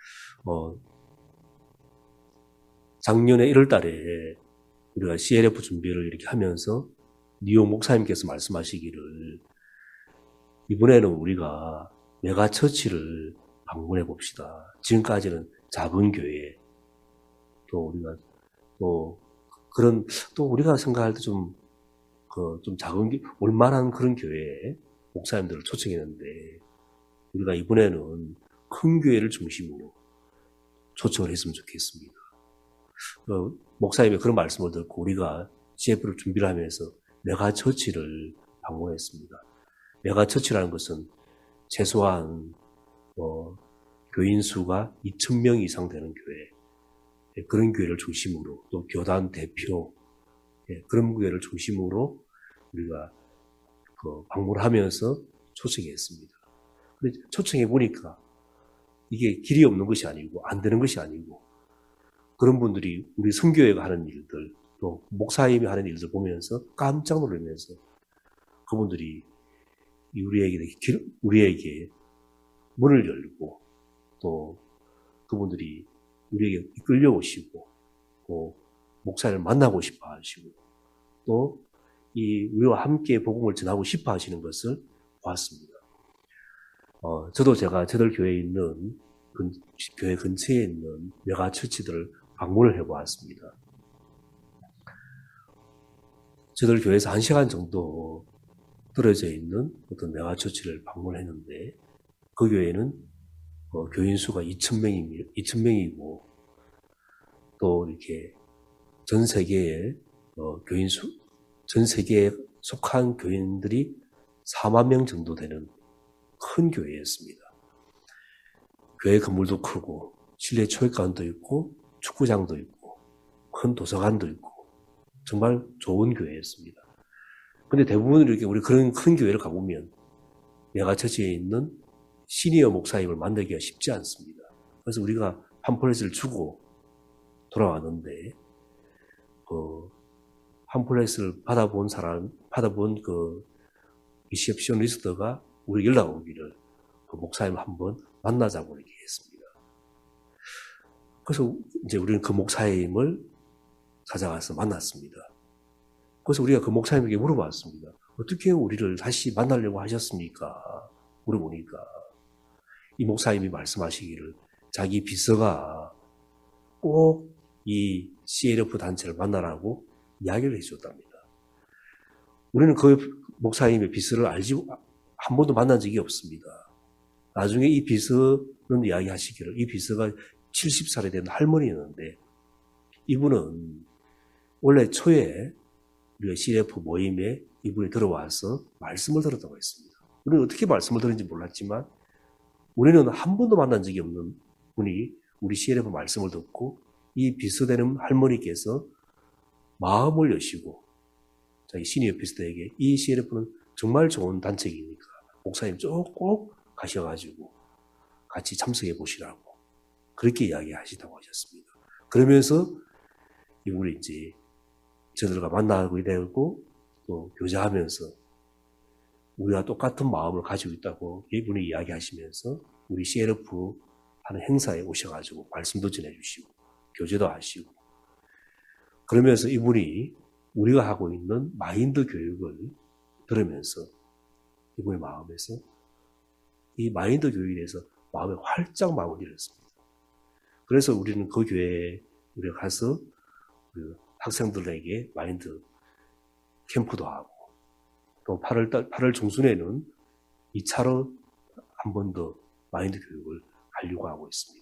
Speaker 2: 작년에 1월 달에 우리가 CLF 준비를 이렇게 하면서 뉴욕 목사님께서 말씀하시기를 이번에는 우리가 메가처치를 방문해 봅시다. 지금까지는 작은 교회, 또 우리가 우리가 생각할 때 좀 작은 올만한 그런 교회에 목사님들을 초청했는데 우리가 이번에는 큰 교회를 중심으로 초청을 했으면 좋겠습니다. 목사님의 그런 말씀을 듣고 우리가 CF를 준비를 하면서 메가처치를 방문했습니다. 메가처치라는 것은 최소한 교인 수가 2,000명 이상 되는 교회, 그런 교회를 중심으로 또 교단 대표, 그런 교회를 중심으로 우리가 방문하면서 초청했습니다. 근데 초청해 보니까 이게 길이 없는 것이 아니고 안 되는 것이 아니고 그런 분들이 우리 선교회가 하는 일들 또 목사님이 하는 일들 보면서 깜짝 놀라면서 그분들이 우리에게 문을 열고 또 그분들이 우리에게 이끌려 오시고 또 목사를 만나고 싶어 하시고 또 우리와 함께 복음을 전하고 싶어 하시는 것을 보았습니다. 저도 제가 저들 교회에 있는 교회 근처에 있는 메가처치들을 방문을 해보았습니다. 저들 교회에서 1시간 정도 떨어져 있는 어떤 메가처치를 방문했는데 그 교회는 교인 수가 2,000명이고 또 이렇게 전 세계에 전 세계에 속한 교인들이 4만 명 정도 되는 큰 교회였습니다. 교회 건물도 크고 실내 체육관도 있고 축구장도 있고 큰 도서관도 있고 정말 좋은 교회였습니다. 근데 대부분 이렇게 우리 그런 큰 교회를 가보면 메가처치에 있는 시니어 목사님을 만나기가 쉽지 않습니다. 그래서 우리가 팜플렛을 주고 돌아왔는데 팜플렛을 받아본 그 리셉셔니스트가 우리 연락 오기를 그 목사님 한번 만나자고 이렇게 했습니다. 그래서 이제 우리는 그 목사님을 찾아가서 만났습니다. 그래서 우리가 그 목사님에게 물어봤습니다. 어떻게 우리를 다시 만나려고 하셨습니까? 물어보니까 이 목사님이 말씀하시기를 자기 비서가 꼭 이 CLF 단체를 만나라고 이야기를 해줬답니다. 우리는 그 목사님의 비서를 한 번도 만난 적이 없습니다. 나중에 이 비서는 이야기하시기를 이 비서가 70살이 된 할머니였는데 이분은 원래 초에 우리가 CLF 모임에 이분이 들어와서 말씀을 들었다고 했습니다. 우리는 어떻게 말씀을 들었는지 몰랐지만 우리는 한 번도 만난 적이 없는 분이 우리 CLF 말씀을 듣고 이 비서되는 할머니께서 마음을 여시고 자기 시니어 비서에게 이 CLF는 정말 좋은 단체이니까 목사님 꼭 가셔가지고 같이 참석해 보시라고 그렇게 이야기하시다고 하셨습니다. 그러면서 이분이 이제 저들과 만나게 되고 또 교제하면서 우리와 똑같은 마음을 가지고 있다고 이분이 이야기하시면서 우리 CLF 하는 행사에 오셔가지고 말씀도 전해주시고 교제도 하시고 그러면서 이분이 우리가 하고 있는 마인드 교육을 들으면서 이분의 마음에서 이 마인드 교육에 대해서 마음에 활짝 마음을 열었습니다. 그래서 우리는 그 교회에 우리가 가서 그 학생들에게 마인드 캠프도 하고 또 8월 중순에는 2차로 한 번 더 마인드 교육을 하려고 하고 있습니다.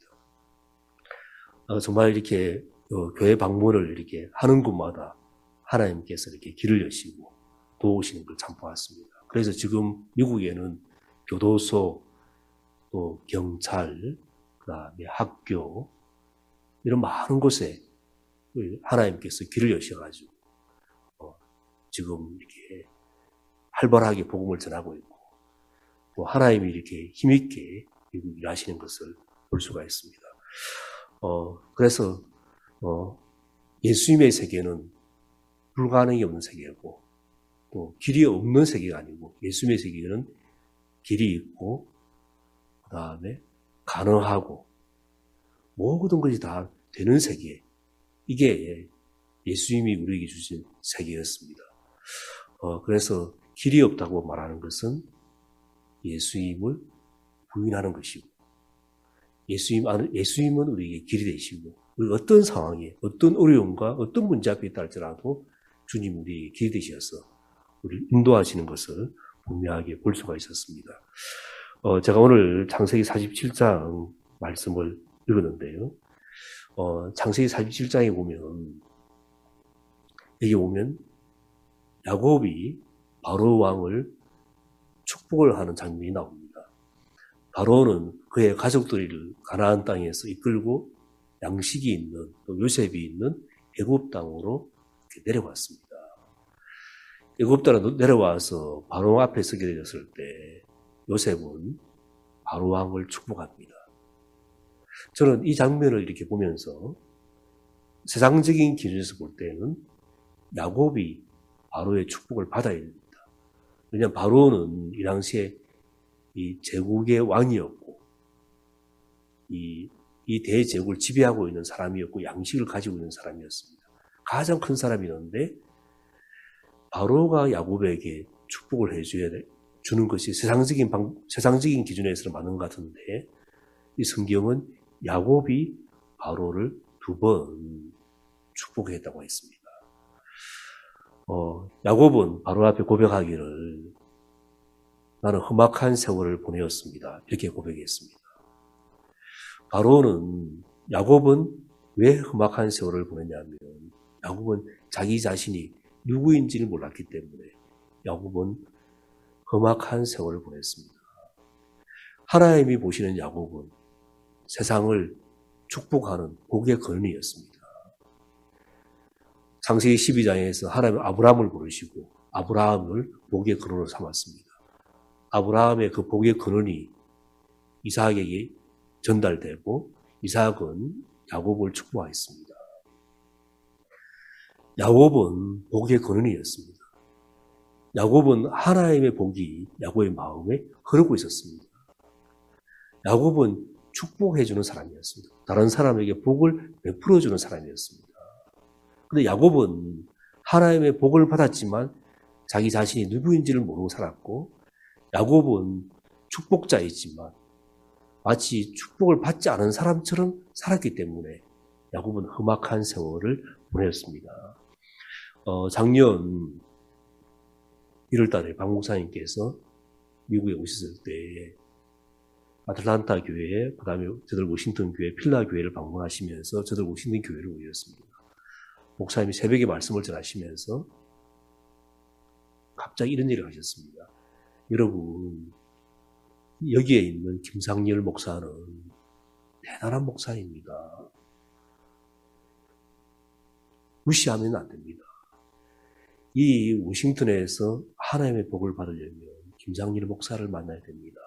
Speaker 2: 정말 이렇게 교회 방문을 이렇게 하는 곳마다 하나님께서 이렇게 길을 여시고 도우시는 걸 참 보았습니다. 그래서 지금 미국에는 교도소, 또 경찰, 그다음에 학교 이런 많은 곳에 하나님께서 길을 여셔가지고 지금 이렇게 활발하게 복음을 전하고 있고 또 하나님이 이렇게 힘있게 일하시는 것을 볼 수가 있습니다. 그래서 예수님의 세계는 불가능이 없는 세계고 또 길이 없는 세계가 아니고 예수님의 세계는 길이 있고 그 다음에 가능하고 모든 것이 다 되는 세계 이게 예수님이 우리에게 주신 세계였습니다. 그래서 길이 없다고 말하는 것은 예수님을 부인하는 것이고 예수님은 우리에게 길이 되시고 우리 어떤 상황에 어떤 어려움과 어떤 문제 앞에 있다 할지라도 주님 우리에게 길이 되셔서 우리를 인도하시는 것을 분명하게 볼 수가 있었습니다. 제가 오늘 창세기 47장 말씀을 읽었는데요. 창세기 47장에 보면 여기 보면 야곱이 바로 왕을 축복을 하는 장면이 나옵니다. 바로는 그의 가족들을 가나안 땅에서 이끌고 양식이 있는 또 요셉이 있는 애굽 땅으로 내려왔습니다. 애굽 땅으로 내려와서 바로 앞에 서게 되었을 때 요셉은 바로 왕을 축복합니다. 저는 이 장면을 이렇게 보면서 세상적인 기준에서 볼 때는 야곱이 바로의 축복을 받아야 됩니다. 왜냐하면 바로는 이 당시에 이 제국의 왕이었고 이 대제국을 지배하고 있는 사람이었고 양식을 가지고 있는 사람이었습니다. 가장 큰 사람이었는데 바로가 야곱에게 축복을 주는 것이 세상적인 기준에서는 맞는 것 같은데 이 성경은 야곱이 바로를 2번 축복했다고 했습니다. 야곱은 바로 앞에 고백하기를 나는 험악한 세월을 보내었습니다. 이렇게 고백했습니다. 야곱은 왜 험악한 세월을 보냈냐면 야곱은 자기 자신이 누구인지를 몰랐기 때문에 야곱은 험악한 세월을 보냈습니다. 하나님이 보시는 야곱은 세상을 축복하는 복의 근원이었습니다. 창세기 12장에서 하나님 아브라함을 부르시고 아브라함을 복의 근원으로 삼았습니다. 아브라함의 그 복의 근원이 이삭에게 전달되고 이삭은 야곱을 축복하였습니다. 야곱은 복의 근원이었습니다. 야곱은 하나님의 복이 야곱의 마음에 흐르고 있었습니다. 야곱은 축복해주는 사람이었습니다. 다른 사람에게 복을 베풀어주는 사람이었습니다. 그런데 야곱은 하나님의 복을 받았지만 자기 자신이 누구인지를 모르고 살았고 야곱은 축복자이지만 마치 축복을 받지 않은 사람처럼 살았기 때문에 야곱은 험악한 세월을 보냈습니다. 작년 1월달에 박 목사님께서 미국에 오셨을 때 아틀란타 교회, 그 다음에 저들 워싱턴 교회, 필라 교회를 방문하시면서 저들 워싱턴 교회를 오셨습니다. 목사님이 새벽에 말씀을 전하시면서 갑자기 이런 얘기를 하셨습니다. 여러분, 여기에 있는 김상열 목사는 대단한 목사입니다. 무시하면 안 됩니다. 이 워싱턴에서 하나님의 복을 받으려면 김상열 목사를 만나야 됩니다.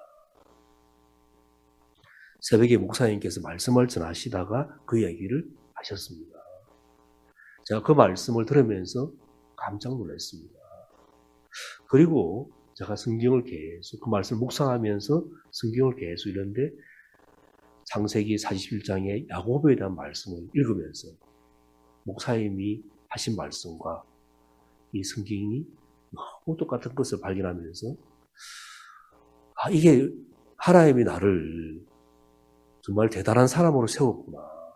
Speaker 2: 새벽에 목사님께서 말씀을 전하시다가 그 이야기를 하셨습니다. 제가 그 말씀을 들으면서 깜짝 놀랐습니다. 그리고 제가 성경을 계속 그 말씀을 묵상하면서 성경을 계속 읽는데 창세기 47장의 야곱에 대한 말씀을 읽으면서 목사님이 하신 말씀과 이 성경이 너무 똑같은 것을 발견하면서 이게 하나님이 나를 정말 대단한 사람으로 세웠구나.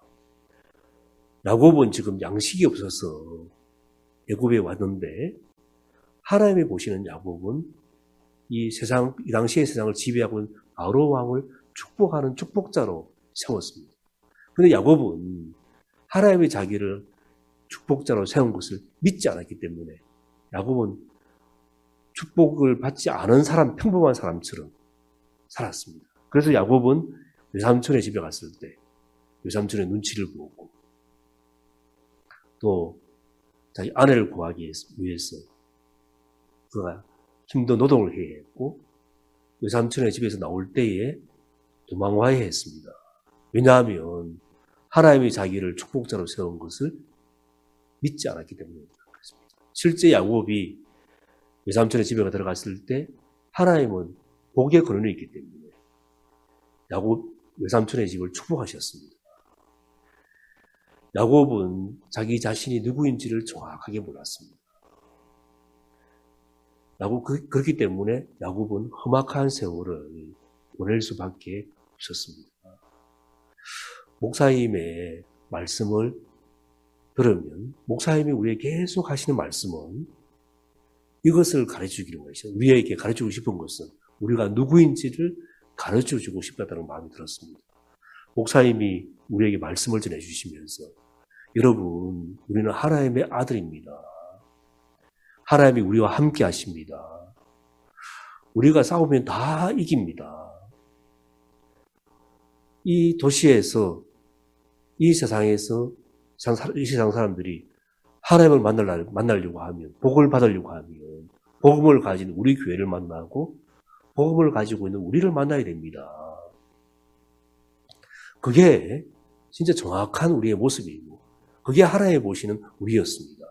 Speaker 2: 야곱은 지금 양식이 없어서 애굽에 왔는데 하나님이 보시는 야곱은 이 당시의 세상을 지배하고 있는 바로 왕을 축복하는 축복자로 세웠습니다. 그런데 야곱은 하나님이 자기를 축복자로 세운 것을 믿지 않았기 때문에 야곱은 축복을 받지 않은 사람, 평범한 사람처럼 살았습니다. 그래서 야곱은 외삼촌의 집에 갔을 때 외삼촌의 눈치를 보고 또 자기 아내를 구하기 위해서 그가 힘든 노동을 해야 했고 외삼촌의 집에서 나올 때에 도망와야 했습니다. 왜냐하면 하나님이 자기를 축복자로 세운 것을 믿지 않았기 때문입니다. 실제 야곱이 외삼촌의 집에 들어갔을 때 하나님은 복의 근원이 있기 때문에 외삼촌의 집을 축복하셨습니다. 야곱은 자기 자신이 누구인지를 정확하게 몰랐습니다. 그렇기 때문에 야곱은 험악한 세월을 보낼 수밖에 없었습니다. 목사님의 말씀을 들으면 목사님이 우리에게 계속 하시는 말씀은 이것을 가르쳐주기로 하죠. 우리에게 가르치고 싶은 것은 우리가 누구인지를 가르쳐주고 싶다는 마음이 들었습니다. 목사님이 우리에게 말씀을 전해주시면서 여러분, 우리는 하나님의 아들입니다. 하나님이 우리와 함께 하십니다. 우리가 싸우면 다 이깁니다. 이 도시에서, 이 세상에서, 이 세상 사람들이 하나님을 만나려고 하면, 복을 받으려고 하면, 복음을 가진 우리 교회를 만나고, 복음을 가지고 있는 우리를 만나야 됩니다. 그게 진짜 정확한 우리의 모습이고, 그게 하나님 보시는 우리였습니다.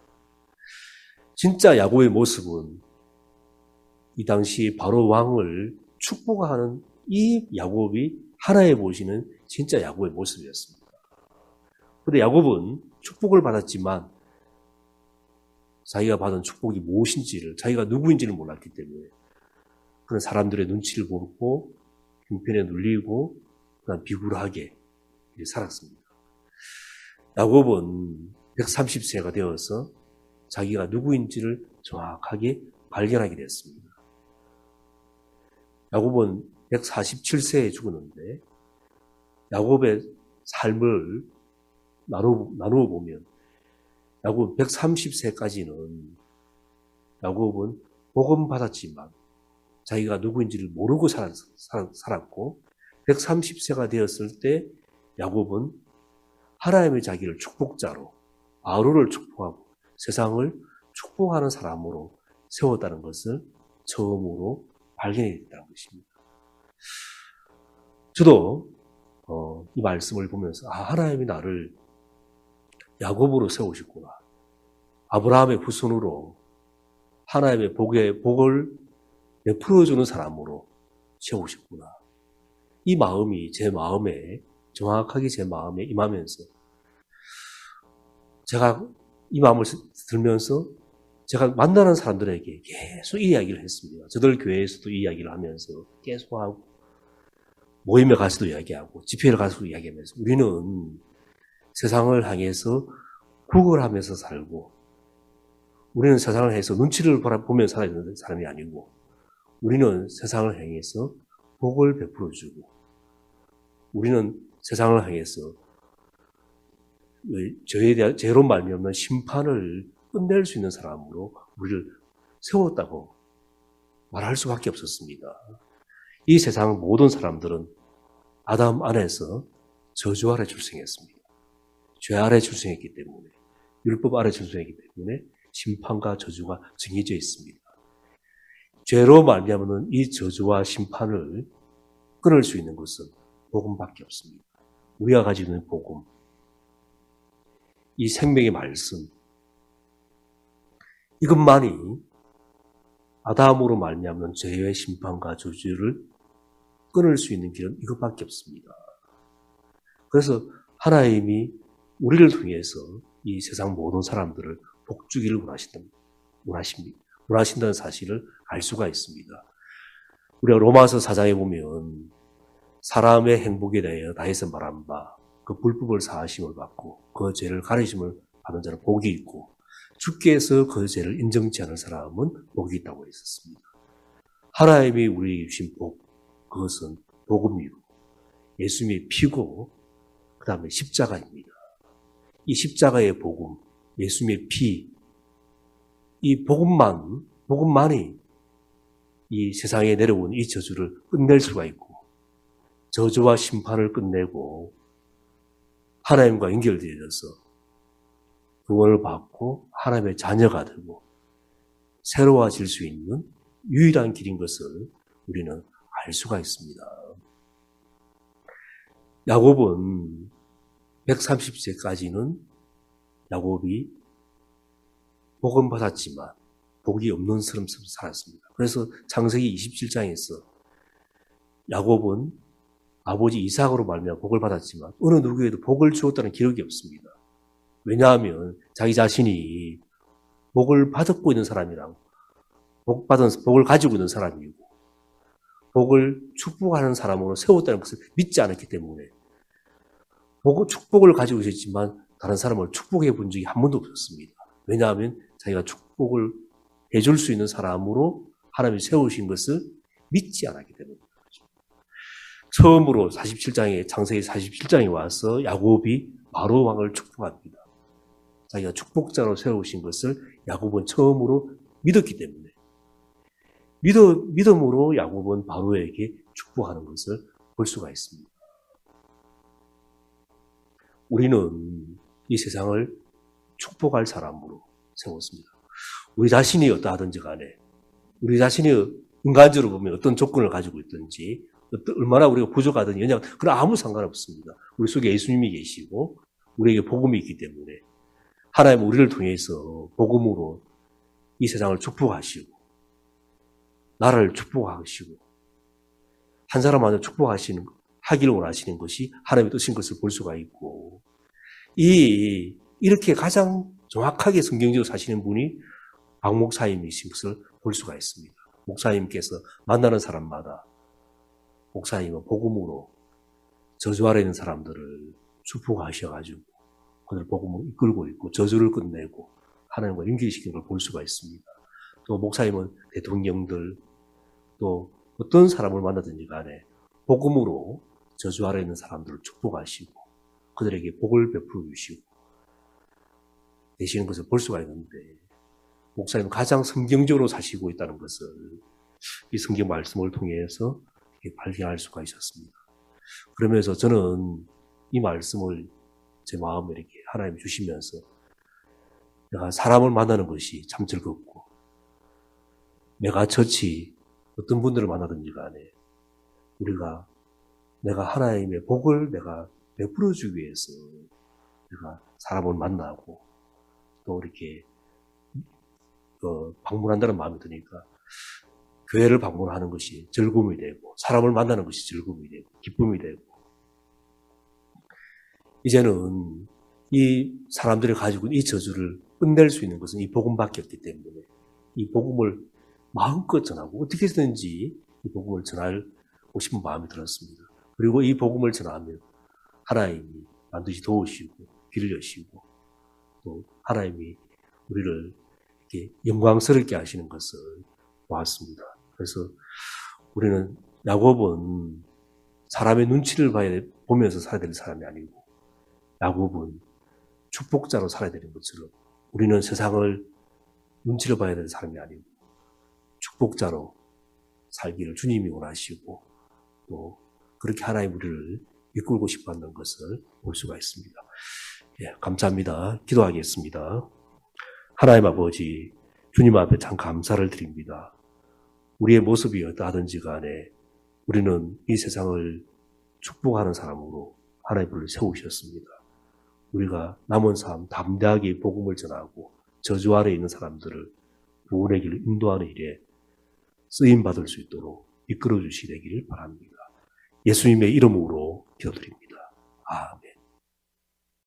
Speaker 2: 진짜 야곱의 모습은 이 당시 바로 왕을 축복하는 이 야곱이 하나님 보시는 진짜 야곱의 모습이었습니다. 그런데 야곱은 축복을 받았지만 자기가 받은 축복이 무엇인지를, 자기가 누구인지를 몰랐기 때문에 그런 사람들의 눈치를 보고 형편에 눌리고 그냥 비굴하게 살았습니다. 야곱은 130세가 되어서 자기가 누구인지를 정확하게 발견하게 됐습니다. 야곱은 147세에 죽었는데 야곱의 삶을 나누어 보면 야곱 130세까지는 야곱은 복음 받았지만 자기가 누구인지를 모르고 살았고 130세가 되었을 때 야곱은 하나님의 자기를 축복자로 아론을 축복하고 세상을 축복하는 사람으로 세웠다는 것을 처음으로 발견했다는 것입니다. 저도 이 말씀을 보면서 하나님이 나를 야곱으로 세우셨구나. 아브라함의 후손으로 하나님의 복을 베풀어주는 사람으로 세우셨구나. 이 마음이 제 마음에 정확하게 제 마음에 임하면서 제가 이 마음을 들면서 제가 만나는 사람들에게 계속 이 이야기를 했습니다. 저들 교회에서도 이 이야기를 하면서 계속 하고 모임에 가서도 이야기하고 집회를 가서도 이야기하면서 우리는 세상을 향해서 구걸하면서 살고 우리는 세상을 향해서 눈치를 보면서 살아야 사람이 아니고 우리는 세상을 향해서 복을 베풀어주고 우리는 세상을 향해서 죄로 말미암는 심판을 끝낼 수 있는 사람으로 우리를 세웠다고 말할 수밖에 없었습니다. 이 세상 모든 사람들은 아담 안에서 저주 아래 출생했습니다. 죄 아래 출생했기 때문에 율법 아래 출생했기 때문에 심판과 저주가 정해져 있습니다. 죄로 말미암는 이 저주와 심판을 끊을 수 있는 것은 복음밖에 없습니다. 우리가 가지고 있는 복음, 이 생명의 말씀, 이것만이 아담으로 말미암는 죄의 심판과 저주를 끊을 수 있는 길은 이것밖에 없습니다. 그래서 하나님이 우리를 통해서 이 세상 모든 사람들을 복주기를 원하신다는 사실을 알 수가 있습니다. 우리가 로마서 4장에 보면 사람의 행복에 대하여 다해서 말한 바 그 불법을 사하심을 받고 그 죄를 가리심을 받은 자는 복이 있고 주께서 그 죄를 인정치 않을 사람은 복이 있다고 했었습니다. 하나님이 우리에게 주신 복, 그것은 복음이고 예수님의 피고 그 다음에 십자가입니다. 이 십자가의 복음, 예수님의 피, 이 복음만이 이 세상에 내려온 이 저주를 끝낼 수가 있고 저주와 심판을 끝내고 하나님과 연결되어서 구원을 받고 하나님의 자녀가 되고 새로워질 수 있는 유일한 길인 것을 우리는 알 수가 있습니다. 야곱은 130세까지는 야곱이 복은 받았지만 복이 없는 사람처럼 살았습니다. 그래서 창세기 27장에서 야곱은 아버지 이삭으로 말미암아 복을 받았지만 어느 누구에도 복을 주었다는 기록이 없습니다. 왜냐하면 자기 자신이 복을 받고 있는 사람이라고 복을 가지고 있는 사람이고 복을 축복하는 사람으로 세웠다는 것을 믿지 않았기 때문에 축복을 가지고 있었지만 다른 사람을 축복해 본 적이 한 번도 없었습니다. 왜냐하면 자기가 축복을 해줄 수 있는 사람으로 하나님이 세우신 것을 믿지 않았기 때문입니다. 처음으로 창세기 47장에 와서 야곱이 바로 왕을 축복합니다. 자기가 축복자로 세우신 것을 야곱은 처음으로 믿었기 때문에 믿음으로 야곱은 바로에게 축복하는 것을 볼 수가 있습니다. 우리는 이 세상을 축복할 사람으로 세웠습니다. 우리 자신이 어떠하든지 간에, 우리 자신이 인간적으로 보면 어떤 조건을 가지고 있든지, 얼마나 우리가 부족하든지, 그런 아무 상관없습니다. 우리 속에 예수님이 계시고, 우리에게 복음이 있기 때문에, 하나님은 우리를 통해서 복음으로 이 세상을 축복하시고, 나라를 축복하시고, 한 사람 하나 하기를 원하시는 것이 하나님의 뜻인 것을 볼 수가 있고, 이렇게 가장 정확하게 성경적으로 사시는 분이 박 목사님이신 것을 볼 수가 있습니다. 목사님께서 만나는 사람마다 목사님은 복음으로 저주 아래 있는 사람들을 축복하셔가지고 그들 복음을 이끌고 있고 저주를 끝내고 하나님과 연결시키는 걸 볼 수가 있습니다. 또 목사님은 대통령들 또 어떤 사람을 만나든지 간에 복음으로 저주 아래 있는 사람들을 축복하시고 그들에게 복을 베풀어 주시고 되시는 것을 볼 수가 있는데 목사님은 가장 성경적으로 사시고 있다는 것을 이 성경 말씀을 통해서 발견할 수가 있었습니다. 그러면서 저는 이 말씀을 제 마음에 이렇게 하나님 주시면서 내가 사람을 만나는 것이 참 즐겁고 내가 어떤 분들을 만나든지 간에 내가 하나님의 복을 내가 베풀어 주기 위해서 내가 사람을 만나고 또 이렇게 방문한다는 마음이 드니까 교회를 방문하는 것이 즐거움이 되고 사람을 만나는 것이 즐거움이 되고 기쁨이 되고 이제는 이 사람들이 가지고 있는 이 저주를 끝낼 수 있는 것은 이 복음밖에 없기 때문에 이 복음을 마음껏 전하고 어떻게 해서든지 이 복음을 전하고 싶은 마음이 들었습니다. 그리고 이 복음을 전하면 하나님이 반드시 도우시고 길을 여시고 또 하나님이 우리를 이렇게 영광스럽게 하시는 것을 보았습니다. 그래서 우리는 야곱은 사람의 눈치를 보면서 살아야 되는 사람이 아니고 야곱은 축복자로 살아야 되는 것처럼 우리는 세상을 눈치를 봐야 되는 사람이 아니고 축복자로 살기를 주님이 원하시고 또 그렇게 하나님 우리를 이끌고 싶어하는 것을 볼 수가 있습니다. 예, 감사합니다. 기도하겠습니다. 하나님 아버지, 주님 앞에 참 감사를 드립니다. 우리의 모습이 어떠하든지 간에 우리는 이 세상을 축복하는 사람으로 하나님을 세우셨습니다. 우리가 남은 삶 담대하게 복음을 전하고 저주 아래 있는 사람들을 구원의 길을 인도하는 일에 쓰임받을 수 있도록 이끌어 주시기를 바랍니다. 예수님의 이름으로 기도드립니다. 아멘.